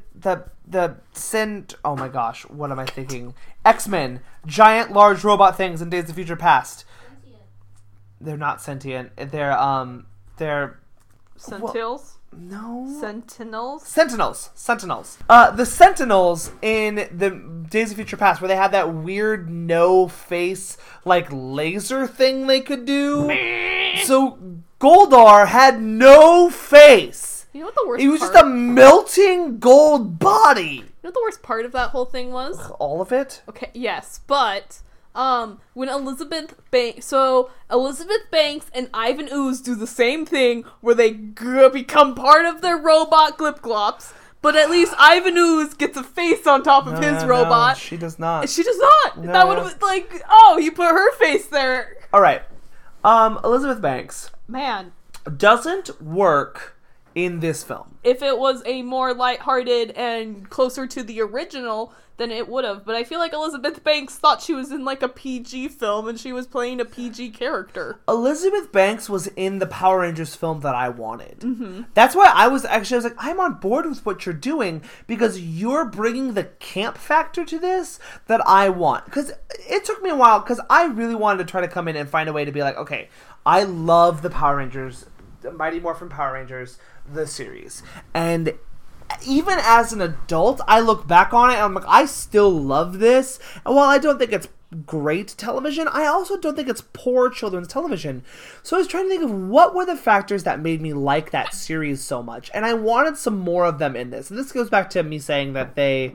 oh my gosh, what am I thinking? X-Men, giant, large robot things in Days of Future Past. They're not sentient. They're Sentinels? No. Sentinels? Sentinels. The Sentinels in the Days of Future Past, where they had that weird no face, laser thing they could do. So Goldar had no face. You know what the worst He was part? just a melting gold body. You know what the worst part of that whole thing was? All of it? Okay, yes, but when Elizabeth Banks and Ivan Ooze do the same thing where they become part of their robot Glip-Glops, but at least Ivan Ooze gets a face on top of his robot. No, she does not. She does not. No. That would have been you put her face there. All right. Elizabeth Banks Man, doesn't work in this film. if it was a more lighthearted and closer to the original, then it would have. But I feel like Elizabeth Banks thought she was in a PG film and she was playing a PG character. Elizabeth Banks was in the Power Rangers film that I wanted. Mm-hmm. That's why I was like, I'm on board with what you're doing because you're bringing the camp factor to this that I want. Because it took me a while because I really wanted to try to come in and find a way to be like, okay, I love the Power Rangers, the Mighty Morphin Power Rangers, the series. And even as an adult, I look back on it and I'm like, I still love this. And while I don't think it's great television, I also don't think it's poor children's television. So I was trying to think of what were the factors that made me like that series so much. And I wanted some more of them in this. And this goes back to me saying that they're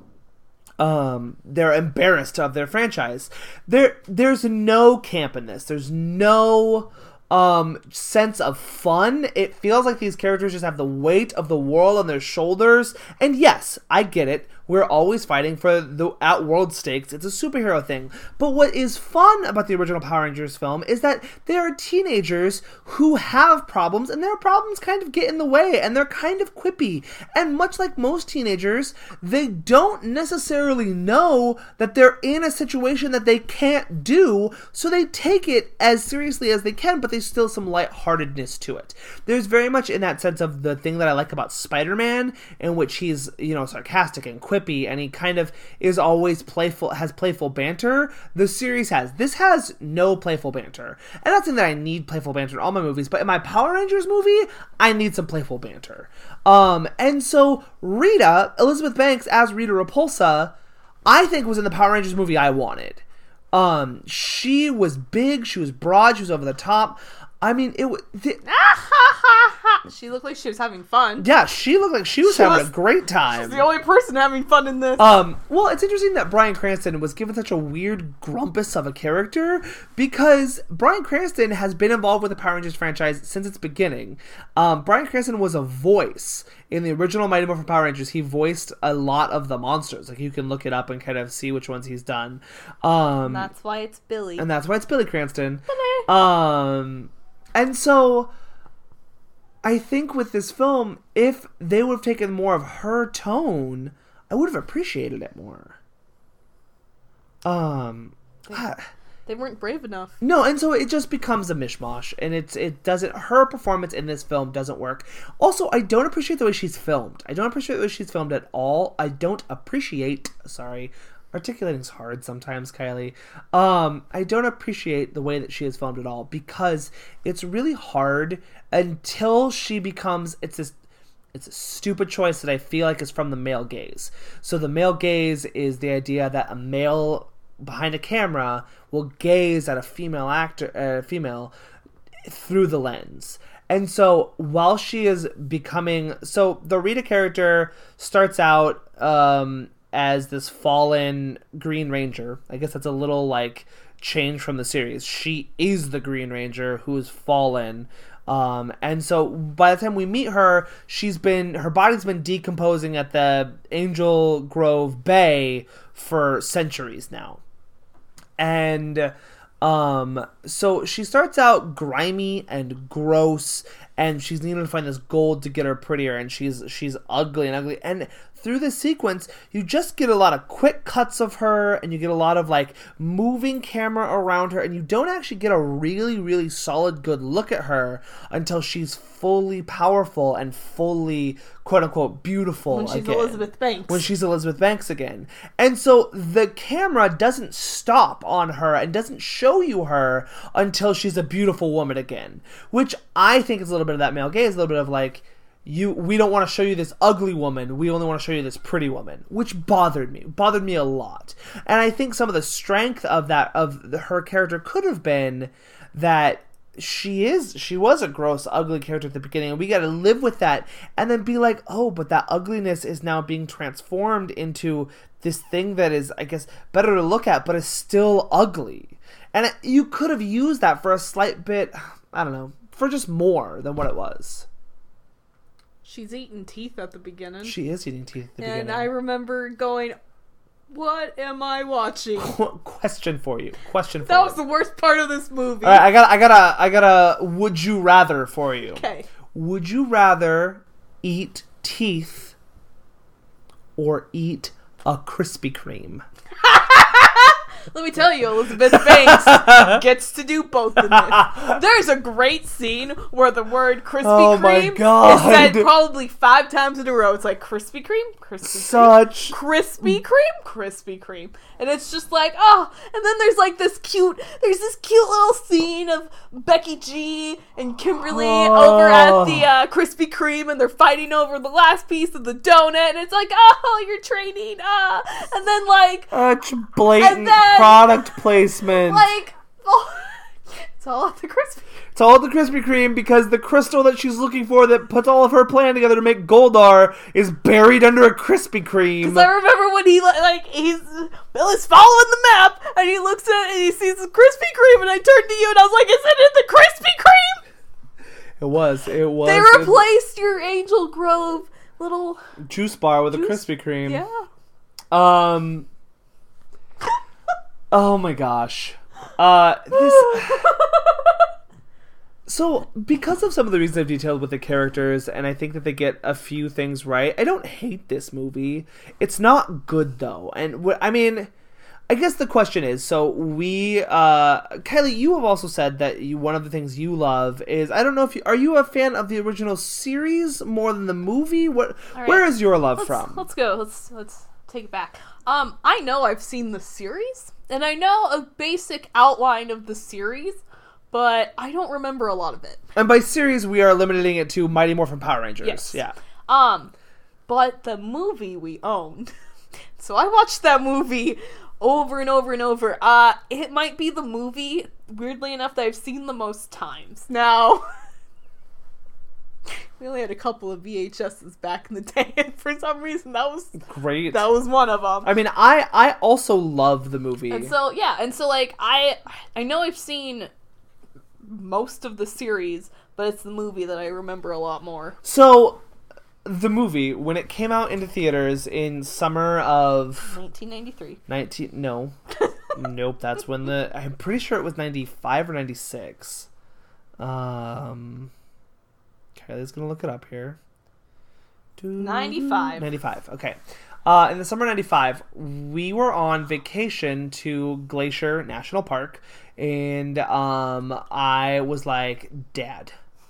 embarrassed of their franchise. There's no camp in this. There's no sense of fun. It feels like these characters just have the weight of the world on their shoulders. And yes, I get it. We're always fighting for the outworld stakes. It's a superhero thing. But what is fun about the original Power Rangers film is that there are teenagers who have problems, and their problems kind of get in the way, and they're kind of quippy. And much like most teenagers, they don't necessarily know that they're in a situation that they can't do, so they take it as seriously as they can, but there's still some lightheartedness to it. There's very much in that sense of the thing that I like about Spider-Man, in which he's, sarcastic and quippy, and he kind of is always playful, has playful banter. The series has. This has no playful banter. And not saying that I need playful banter in all my movies, but in my Power Rangers movie, I need some playful banter. And so Rita, Elizabeth Banks as Rita Repulsa, I think was in the Power Rangers movie I wanted. She was big, she was broad, she was over the top. I mean, it was... She looked like she was having fun. Yeah, she looked like she was having a great time. She's the only person having fun in this. Well, it's interesting that Bryan Cranston was given such a weird grumpus of a character because Bryan Cranston has been involved with the Power Rangers franchise since its beginning. Bryan Cranston was a voice in the original Mighty Morphin Power Rangers. He voiced a lot of the monsters. Like, you can look it up and kind of see which ones he's done. That's why it's Billy. And that's why it's Billy Cranston. And so I think with this film, if they would have taken more of her tone, I would have appreciated it more. They weren't brave enough. No, and so it just becomes a mishmash, and it doesn't. Her performance in this film doesn't work. Also, I don't appreciate the way she's filmed. I don't appreciate the way she's filmed at all. I don't appreciate. Sorry, articulating's hard sometimes, Kylie. I don't appreciate the way that she is filmed at all because it's really hard until she becomes. It's a stupid choice that I feel like is from the male gaze. So the male gaze is the idea that a male behind a camera will gaze at a female through the lens. And so while she is becoming, so the Rita character starts out as this fallen Green Ranger. I guess that's a little like change from the series. She is the Green Ranger who is fallen. And so by the time we meet her, her body's been decomposing at the Angel Grove Bay for centuries now. And so she starts out grimy and gross, and she's needing to find this gold to get her prettier, and she's ugly. And through this sequence, you just get a lot of quick cuts of her, and you get a lot of like moving camera around her, and you don't actually get a really, really solid good look at her until she's fully powerful and fully quote unquote beautiful when she's again. Elizabeth Banks. When she's Elizabeth Banks again. And so the camera doesn't stop on her and doesn't show you her until she's a beautiful woman again, which I think is a little bit of that male gaze, a little bit of like, we don't want to show you this ugly woman, we only want to show you this pretty woman, which bothered me a lot. And I think some of the strength of her character could have been that she was a gross, ugly character at the beginning, and we got to live with that and then be like, oh, but that ugliness is now being transformed into this thing that is, I guess, better to look at, but is still ugly. And you could have used that for a slight bit, I don't know, for just more than what it was. She's eating teeth at the beginning. She is eating teeth at the beginning. And I remember going, what am I watching? Question for you. That was the worst part of this movie. All right, I got a would you rather for you. Okay. Would you rather eat teeth or eat a Krispy Kreme? Let me tell you, Elizabeth Banks gets to do both in this. There's a great scene where the word Krispy Kreme is said probably 5 times in a row. It's like Krispy Kreme, Krispy Kreme, Krispy Kreme. And it's just like, oh, and then there's this cute little scene of Becky G and Kimberly over at the Krispy Kreme, and they're fighting over the last piece of the donut, and it's like, oh, you're training, and then such blatant product placement. It's all at the Krispy. It's all at the Krispy Kreme because the crystal that she's looking for that puts all of her plan together to make Goldar is buried under a Krispy Kreme. Because I remember when Billy's following the map and he looks at it and he sees the Krispy Kreme, and I turned to you and I was like, is it in the Krispy Kreme? It was. They replaced your Angel Grove little juice bar with a Krispy Kreme. Yeah. Oh my gosh. So, because of some of the reasons I've detailed with the characters, and I think that they get a few things right, I don't hate this movie. It's not good, though. And, I guess the question is, so Kylie, you have also said that one of the things you love is, I don't know if are you a fan of the original series more than the movie? Where is your love from? Let's go. Let's take it back. I know I've seen the series, and I know a basic outline of the series, but I don't remember a lot of it. And by series, we are limiting it to Mighty Morphin Power Rangers. Yes. Yeah. But the movie we owned, so I watched that movie over and over and over. It might be the movie, weirdly enough, that I've seen the most times. Now, We only had a couple of VHSs back in the day, and for some reason that was Great. one of them. I mean, I also love the movie. And so like I know I've seen most of the series, but it's the movie that I remember a lot more. So, the movie, when it came out into theaters in summer of 1993. No. Nope, that's when I'm pretty sure it was 95 or 96. Kylie's gonna look it up here. 95. 95, okay. In the summer of 95, we were on vacation to Glacier National Park, and I was like, Dad.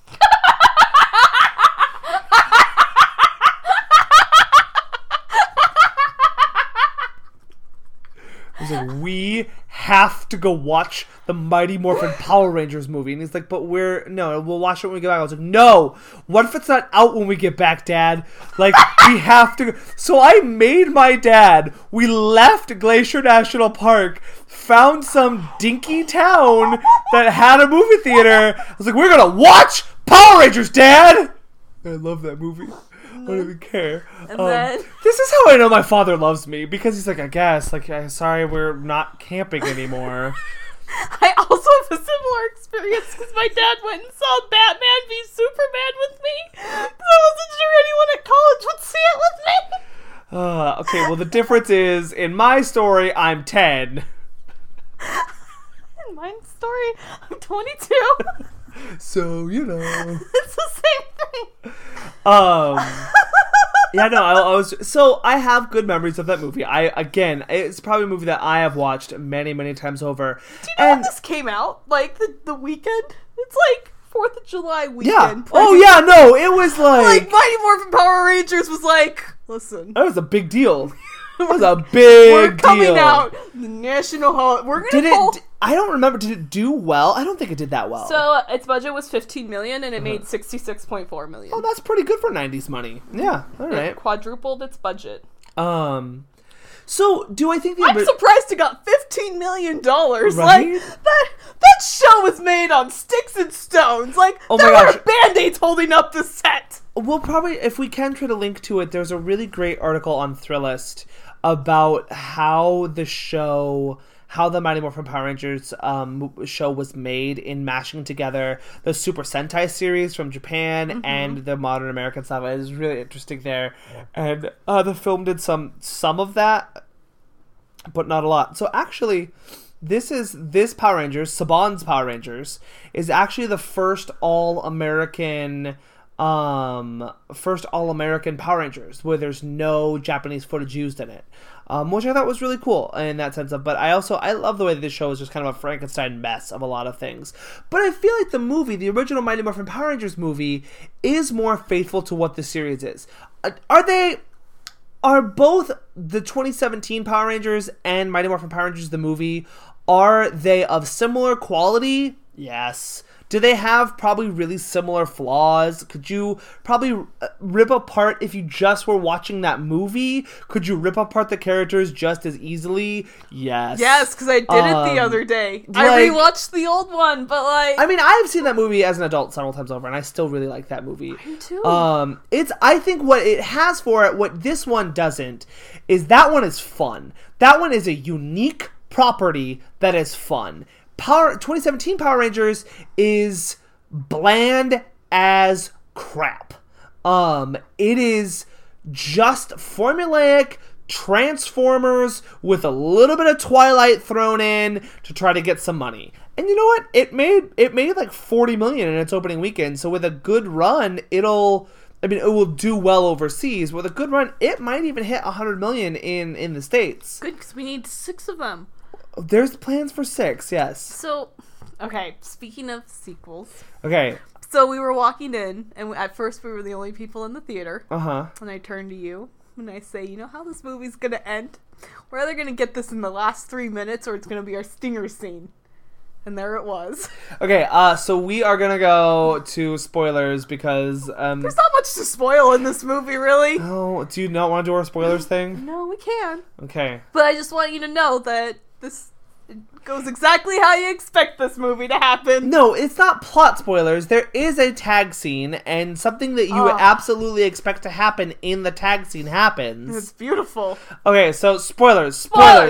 I was like, we have to go watch the Mighty Morphin Power Rangers movie. And he's like, but we'll watch it when we get back. I was like, no, what if it's not out when we get back, Dad? Like, we have to. So I made my dad. We left Glacier National Park, found some dinky town that had a movie theater. I was like, we're going to watch Power Rangers, Dad. I love that movie. I don't even care. And then this is how I know my father loves me, because he's like, I guess, like, sorry, we're not camping anymore. I also have a similar experience because my dad went and saw Batman v Superman with me, so I wasn't sure anyone at college would see it with me. Okay, well, the difference is, in my story, I'm 10. In my story, I'm 22. So, you know. It's the same thing. Yeah, no, I have good memories of that movie. It's probably a movie that I have watched many, many times over. Do you know when this came out? Like, the weekend? It's like 4th of July weekend. Yeah. Oh, yeah, no, it was like Mighty Morphin Power Rangers was like, listen. That was a big deal. It was a big deal. We're coming out. The national holiday. We're going to I don't remember. Did it do well? I don't think it did that well. So its budget was $15 million, and it made $66.4 million. Oh, that's pretty good for 90s money. Yeah, all right. It quadrupled its budget. So do I think I'm surprised it got $15 million. Right? Like that show was made on sticks and stones. Like there were Band-Aids holding up the set. We'll probably, if we can try to link to it, there's a really great article on Thrillist about how the Mighty Morphin Power Rangers show was made in mashing together the Super Sentai series from Japan and the modern American stuff. It was really interesting there. And the film did some of that, but not a lot. So actually, this Power Rangers, Saban's Power Rangers, is actually the first all-American Power Rangers where there's no Japanese footage used in it. Which I thought was really cool in that sense but I love the way that this show is just kind of a Frankenstein mess of a lot of things. But I feel like the original Mighty Morphin Power Rangers movie is more faithful to what the series is. Are both the 2017 Power Rangers and Mighty Morphin Power Rangers the movie, are they of similar quality? Yes. Do they have probably really similar flaws? Could you probably rip apart, if you just were watching that movie, could you rip apart the characters just as easily? Yes. Yes, because I did it the other day. I rewatched the old one, but like... I mean, I've seen that movie as an adult several times over, and I still really like that movie. I do too. I think what it has for it, what this one doesn't, is that one is fun. That one is a unique property that is fun. 2017 Power Rangers is bland as crap. It is just formulaic Transformers with a little bit of Twilight thrown in to try to get some money. And you know what? It made like $40 million in its opening weekend. So with a good run, it will do well overseas. With a good run, it might even hit $100 million in the States. Good, because we need 6 of them. There's plans for 6, yes. So, okay, speaking of sequels. Okay. So we were walking in, and at first we were the only people in the theater. Uh-huh. And I turn to you, and I say, you know how this movie's going to end? We're either going to get this in the last 3 minutes, or it's going to be our stinger scene. And there it was. Okay, so we are going to go to spoilers because... there's not much to spoil in this movie, really. Oh, do you not want to do our spoilers thing? No, we can. Okay. But I just want you to know that It goes exactly how you expect this movie to happen. No, it's not plot spoilers. There is a tag scene, and something that you absolutely expect to happen in the tag scene happens. It's beautiful. Okay, so spoilers.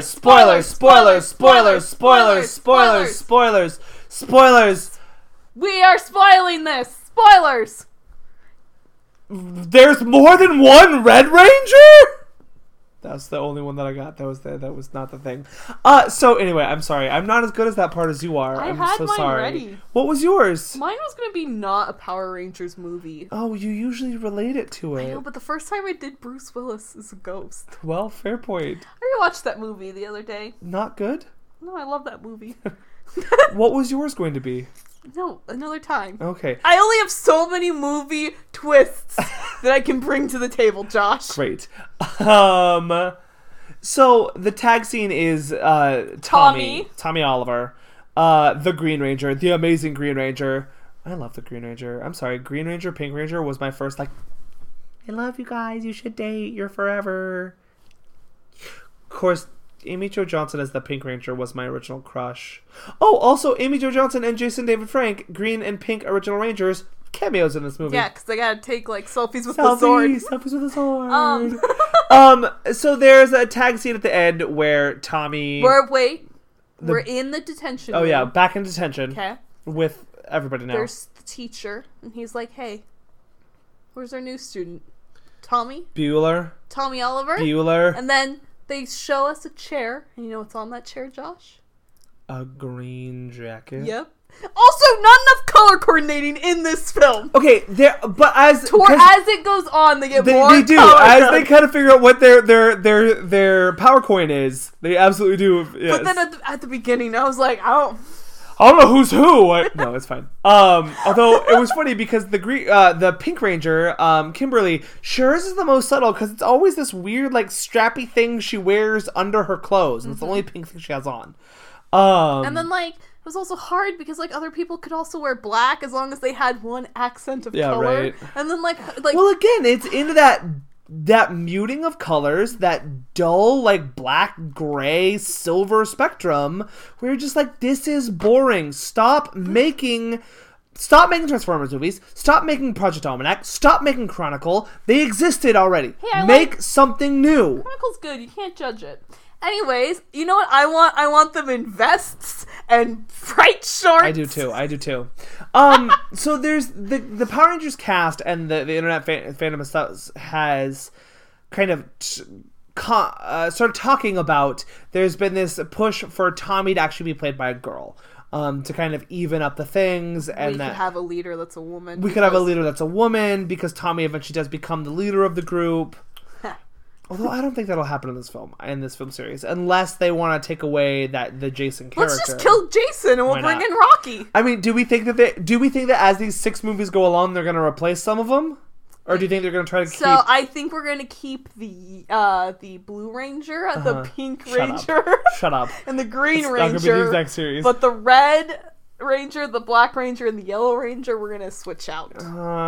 We are spoiling this. Spoilers. There's more than one Red Ranger? That's the only one that I got. That was not the thing. So anyway, I'm sorry. I'm not as good as that part as you are. I'm had so mine sorry. ready. What was yours? Mine was going to be not a Power Rangers movie. Oh, you usually relate it to it. I know, but the first time I did Bruce Willis as a ghost. Well, fair point. I rewatched that movie the other day. Not good? No, I love that movie. What was yours going to be? No, another time. Okay. I only have so many movie twists that I can bring to the table, Josh. Great. So the tag scene is Tommy Oliver, the Green Ranger, the amazing Green Ranger. I love the Green Ranger. I'm sorry, Green Ranger, Pink Ranger was my first, like, I love you guys, you should date, you're forever. Of course, Amy Jo Johnson as the Pink Ranger was my original crush. Oh, also Amy Jo Johnson and Jason David Frank, Green and Pink original Rangers, cameos in this movie. Yeah, because they gotta take, like, selfies with the sword. Selfies with a sword. So there's a tag scene at the end where Tommy... We're in the detention room. Oh, yeah, back in detention. Okay. With everybody now. There's the teacher, and he's like, hey, where's our new student? Tommy Oliver. Bueller. And then they show us a chair, and you know what's on that chair, Josh? A green jacket. Yep. Also, not enough color coordinating in this film. Okay, but as it goes on, they get more. They do as they kind of figure out what their power coin is. They absolutely do. Yes. But then at the beginning, I was like, I don't know who's who. No, it's fine. Although it was funny because the Pink Ranger, Kimberly, hers is the most subtle because it's always this weird, like, strappy thing she wears under her clothes, and it's the only pink thing she has on. And then, like, it was also hard because, like, other people could also wear black as long as they had one accent of color. Right. And then, like, well, again, it's into that muting of colors, that dull, like, black, gray, silver spectrum, where you're just like, this is boring. Stop making Transformers movies. Stop making Project Almanac. Stop making Chronicle. They existed already. Hey, Make something new. Chronicle's good. You can't judge it. Anyways, you know what I want? I want them in vests and bright shorts. I do too. So there's the Power Rangers cast and the internet fandom has kind of started talking about. There's been this push for Tommy to actually be played by a girl, to kind of even up the things, and we could have a leader that's a woman. We could have a leader that's a woman because Tommy eventually does become the leader of the group. Although I don't think that'll happen in this film series, unless they want to take away the Jason character. Let's just kill Jason and we'll bring in Rocky. I mean, do we think that as these 6 movies go along, they're going to replace some of them, or do you think they're going to try to keep? So I think we're going to keep the Blue Ranger, the Pink Ranger, shut up, and the Green Ranger. Not going to be the exact series. But the Red Ranger, the Black Ranger, and the Yellow Ranger, we're going to switch out.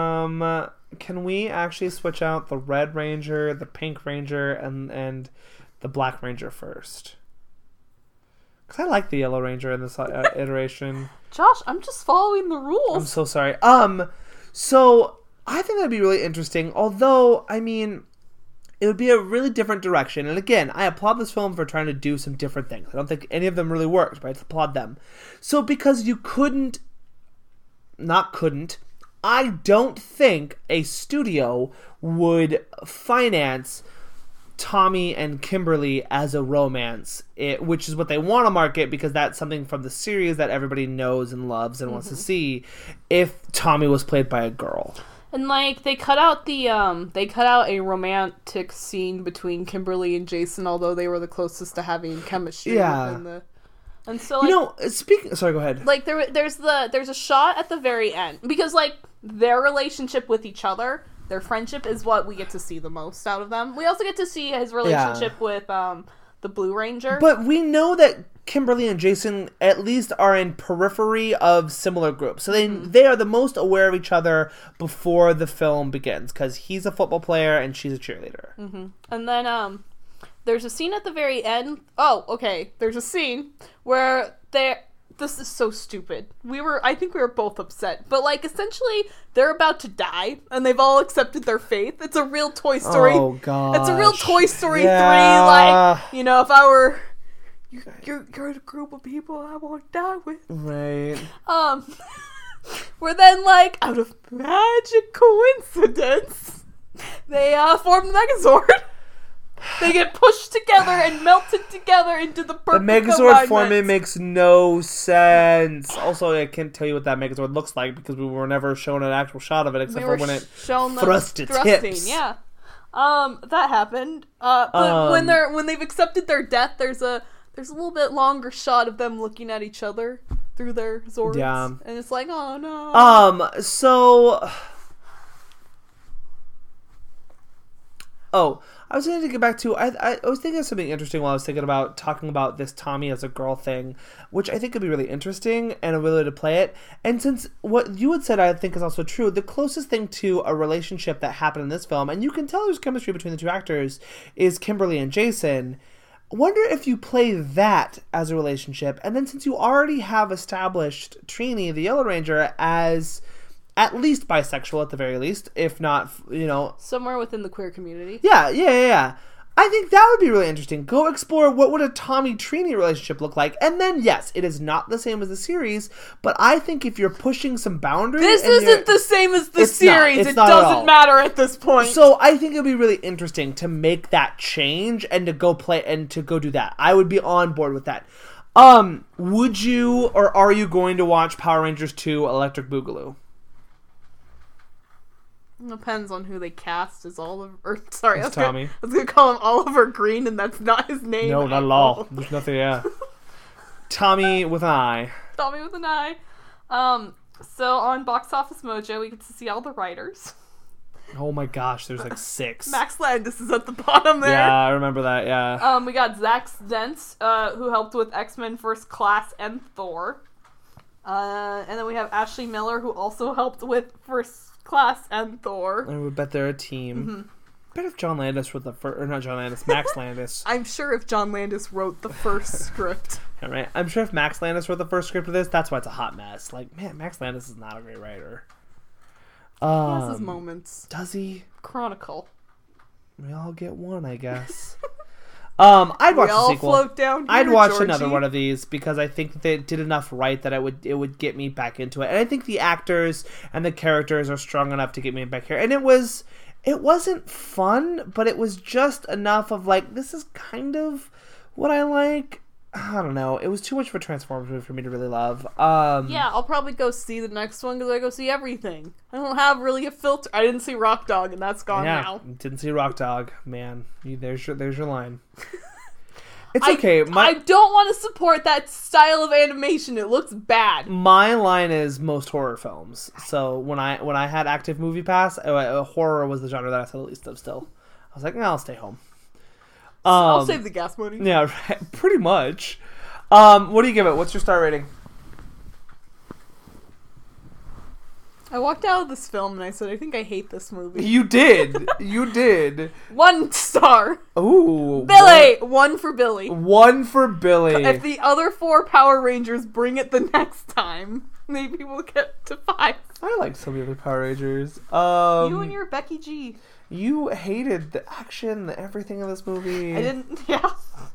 Can we actually switch out the Red Ranger, the Pink Ranger, and the Black Ranger first? Because I like the Yellow Ranger in this iteration. Josh, I'm just following the rules. I'm so sorry. So I think that'd be really interesting. Although, I mean, it would be a really different direction. And again, I applaud this film for trying to do some different things. I don't think any of them really worked, but I applaud them. So because you I don't think a studio would finance Tommy and Kimberly as a romance, which is what they want to market because that's something from the series that everybody knows and loves and wants to see, if Tommy was played by a girl. And, like, they cut out a romantic scene between Kimberly and Jason, although they were the closest to having chemistry. Yeah. And so, like, sorry, go ahead. Like, there's a shot at the very end because, like, their relationship with each other, their friendship is what we get to see the most out of them. We also get to see his relationship with the Blue Ranger. But we know that Kimberly and Jason at least are in periphery of similar groups, so they are the most aware of each other before the film begins because he's a football player and she's a cheerleader. And then there's a scene at the very end. Oh, okay. There's a scene where this is so stupid. I think we were both upset. But, like, essentially, they're about to die, and they've all accepted their faith. It's a real Toy Story. Oh, God. It's a real Toy Story 3. Yeah. Like, you know, if I were... You're a group of people I won't die with. Right. Where then, like, out of magic coincidence, they form the Megazord. They get pushed together and melted together into the perfect The Megazord alignment. forming makes no sense. Also, I can't tell you what that Megazord looks like because we were never shown an actual shot of it except for when it thrust its hips. Yeah. That happened. But when they've accepted their death, there's a little bit longer shot of them looking at each other through their Zords. Yeah. And it's like, oh no. I was going to get back to, I was thinking of something interesting while I was thinking about talking about this Tommy as a girl thing, which I think could be really interesting and a way to play it. And since what you had said I think is also true, the closest thing to a relationship that happened in this film, and you can tell there's chemistry between the two actors, is Kimberly and Jason. I wonder if you play that as a relationship, and then since you already have established Trini, the Yellow Ranger, as at least bisexual at the very least, if not, somewhere within the queer community. Yeah. I think that would be really interesting. Go explore what would a Tommy-Trini relationship look like. And then, yes, it is not the same as the series, but I think if you're pushing some boundaries... This isn't the same as the series. It doesn't matter at this point. So I think it would be really interesting to make that change and to go play and to go do that. I would be on board with that. Would you or are you going to watch Power Rangers 2 Electric Boogaloo? Depends on who they cast as Oliver. Sorry, Tommy. I was gonna call him Oliver Green, and that's not his name. No, not at all. There's nothing. Yeah, Tommy with an I. Tommy with an I. So on Box Office Mojo, we get to see all the writers. Oh my gosh, there's like 6. Max Landis is at the bottom there. Yeah, I remember that. Yeah. We got Zach Dents, who helped with X-Men First Class and Thor. And then we have Ashley Miller, who also helped with First Class and Thor. I would bet they're a team. Mm-hmm. Bet if John Landis wrote the first, or not John Landis, Max Landis. I'm sure if John Landis wrote the first script. Yeah, right. I'm sure if Max Landis wrote the first script of this, that's why it's a hot mess. Like, man, Max Landis is not a great writer. He has his moments. Does he? Chronicle. We all get one, I guess. I'd watch the sequel. Float down here, I'd watch Georgie. another one of these because I think that they did enough right that it would get me back into it. And I think the actors and the characters are strong enough to get me back here. And it wasn't fun, but it was just enough of like, this is kind of what I like. I don't know. It was too much of a Transformers movie for me to really love. Yeah, I'll probably go see the next one because I go see everything. I don't have really a filter. I didn't see Rock Dog, and that's gone now. Didn't see Rock Dog, man. There's your line. It's okay. I don't want to support that style of animation. It looks bad. My line is most horror films. So when I had Active Movie Pass, horror was the genre that I saw the least of. Still, I was like, I'll stay home. I'll save the gas money. Yeah, right, pretty much. What do you give it? What's your star rating? I walked out of this film and I said, I think I hate this movie. You did. You did. 1 star. Ooh. Billy. 1 for Billy. 1 for Billy. If the other 4 Power Rangers bring it the next time, maybe we'll get to 5. I like some of the other Power Rangers. You and your Becky G. You hated the action, everything in this movie. I didn't, yeah.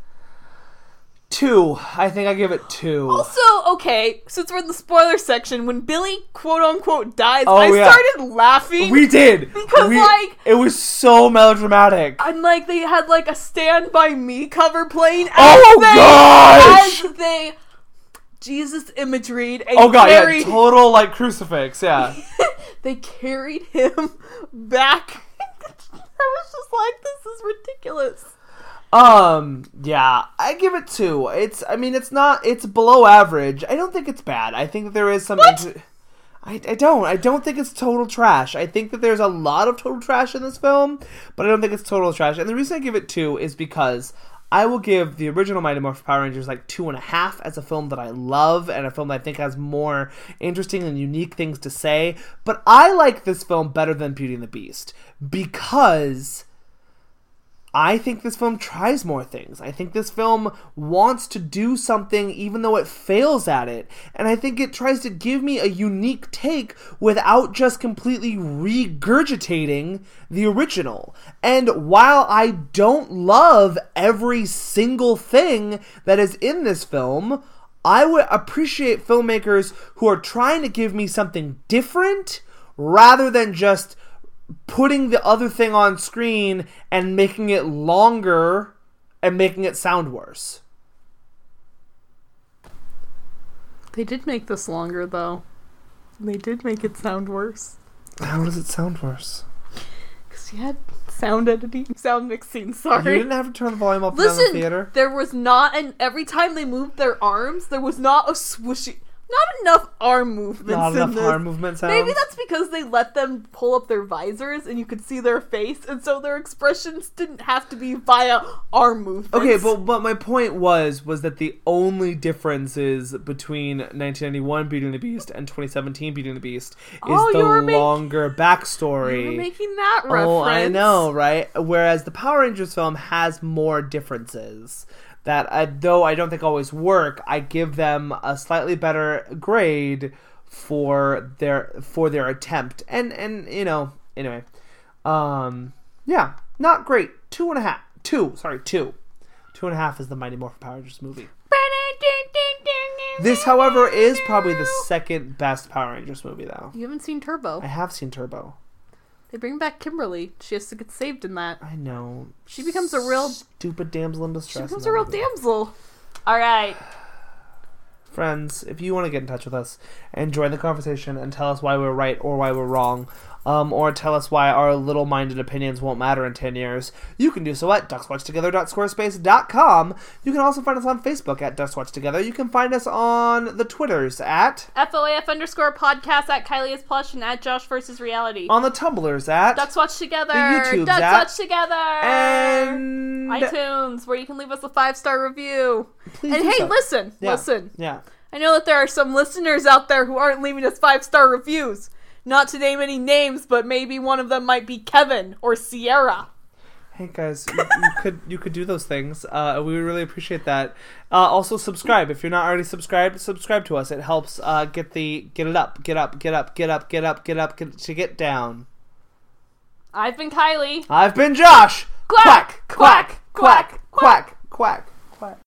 2. I think I give it 2. Also, okay, since we're in the spoiler section, when Billy quote-unquote dies, I started laughing. We did. Because, it was so melodramatic. And, they had, a Stand By Me cover playing gosh! As they Jesus imageried and oh god, carried, yeah, total, crucifix, yeah. They carried him back. I was just like, this is ridiculous. Yeah, I give it 2. It's below average. I don't think it's bad. I think that there is some... I don't think it's total trash. I think that there's a lot of total trash in this film, but I don't think it's total trash. And the reason I give it 2 is because I will give the original Mighty Morphin Power Rangers 2.5 as a film that I love and a film that I think has more interesting and unique things to say. But I like this film better than Beauty and the Beast because I think this film tries more things. I think this film wants to do something even though it fails at it. And I think it tries to give me a unique take without just completely regurgitating the original. And while I don't love every single thing that is in this film, I would appreciate filmmakers who are trying to give me something different rather than just putting the other thing on screen and making it longer and making it sound worse. They did make this longer, though. They did make it sound worse. How does it sound worse? Because you had sound editing, sound mixing, sorry. You didn't have to turn the volume up and down in the theater? There was not, and every time they moved their arms, there was not a swooshy... Not enough arm movements. Not enough in this. arm movement sounds. Maybe that's because they let them pull up their visors and you could see their face, and so their expressions didn't have to be via arm movements. Okay, but my point was that the only differences between 1991 Beauty and the Beast and 2017 Beauty and the Beast is the longer backstory. You were making that reference. Oh, I know, right? Whereas the Power Rangers film has more differences that, though I don't think always work, I give them a slightly better grade for their attempt. And anyway. Yeah, not great. 2.5. 2. 2.5 is the Mighty Morphin Power Rangers movie. This, however, is probably the second best Power Rangers movie, though. You haven't seen Turbo. I have seen Turbo. They bring back Kimberly. She has to get saved in that. I know. She becomes a real... stupid damsel in distress. She becomes a real damsel. Alright. Friends, if you want to get in touch with us and join the conversation and tell us why we're right or why we're wrong, or tell us why our little-minded opinions won't matter in 10 years, you can do so at duckswatchtogether.squarespace.com. You can also find us on Facebook at duckswatchtogether. You can find us on the Twitters at FOAF_podcast at Kylie is Plush and at Josh vs. Reality. On the Tumblrs at Ducks Watch Together. The YouTubes Ducks at Watch Together. And iTunes, where you can leave us a 5-star review. Please and do hey, so. listen. Yeah. I know that there are some listeners out there who aren't leaving us 5-star reviews. Not to name any names, but maybe one of them might be Kevin or Sierra. Hey guys, you could do those things. We would really appreciate that. Also subscribe if you're not already subscribed. Subscribe to us. It helps get down. I've been Kylie. I've been Josh. Quack, quack, quack, quack, quack.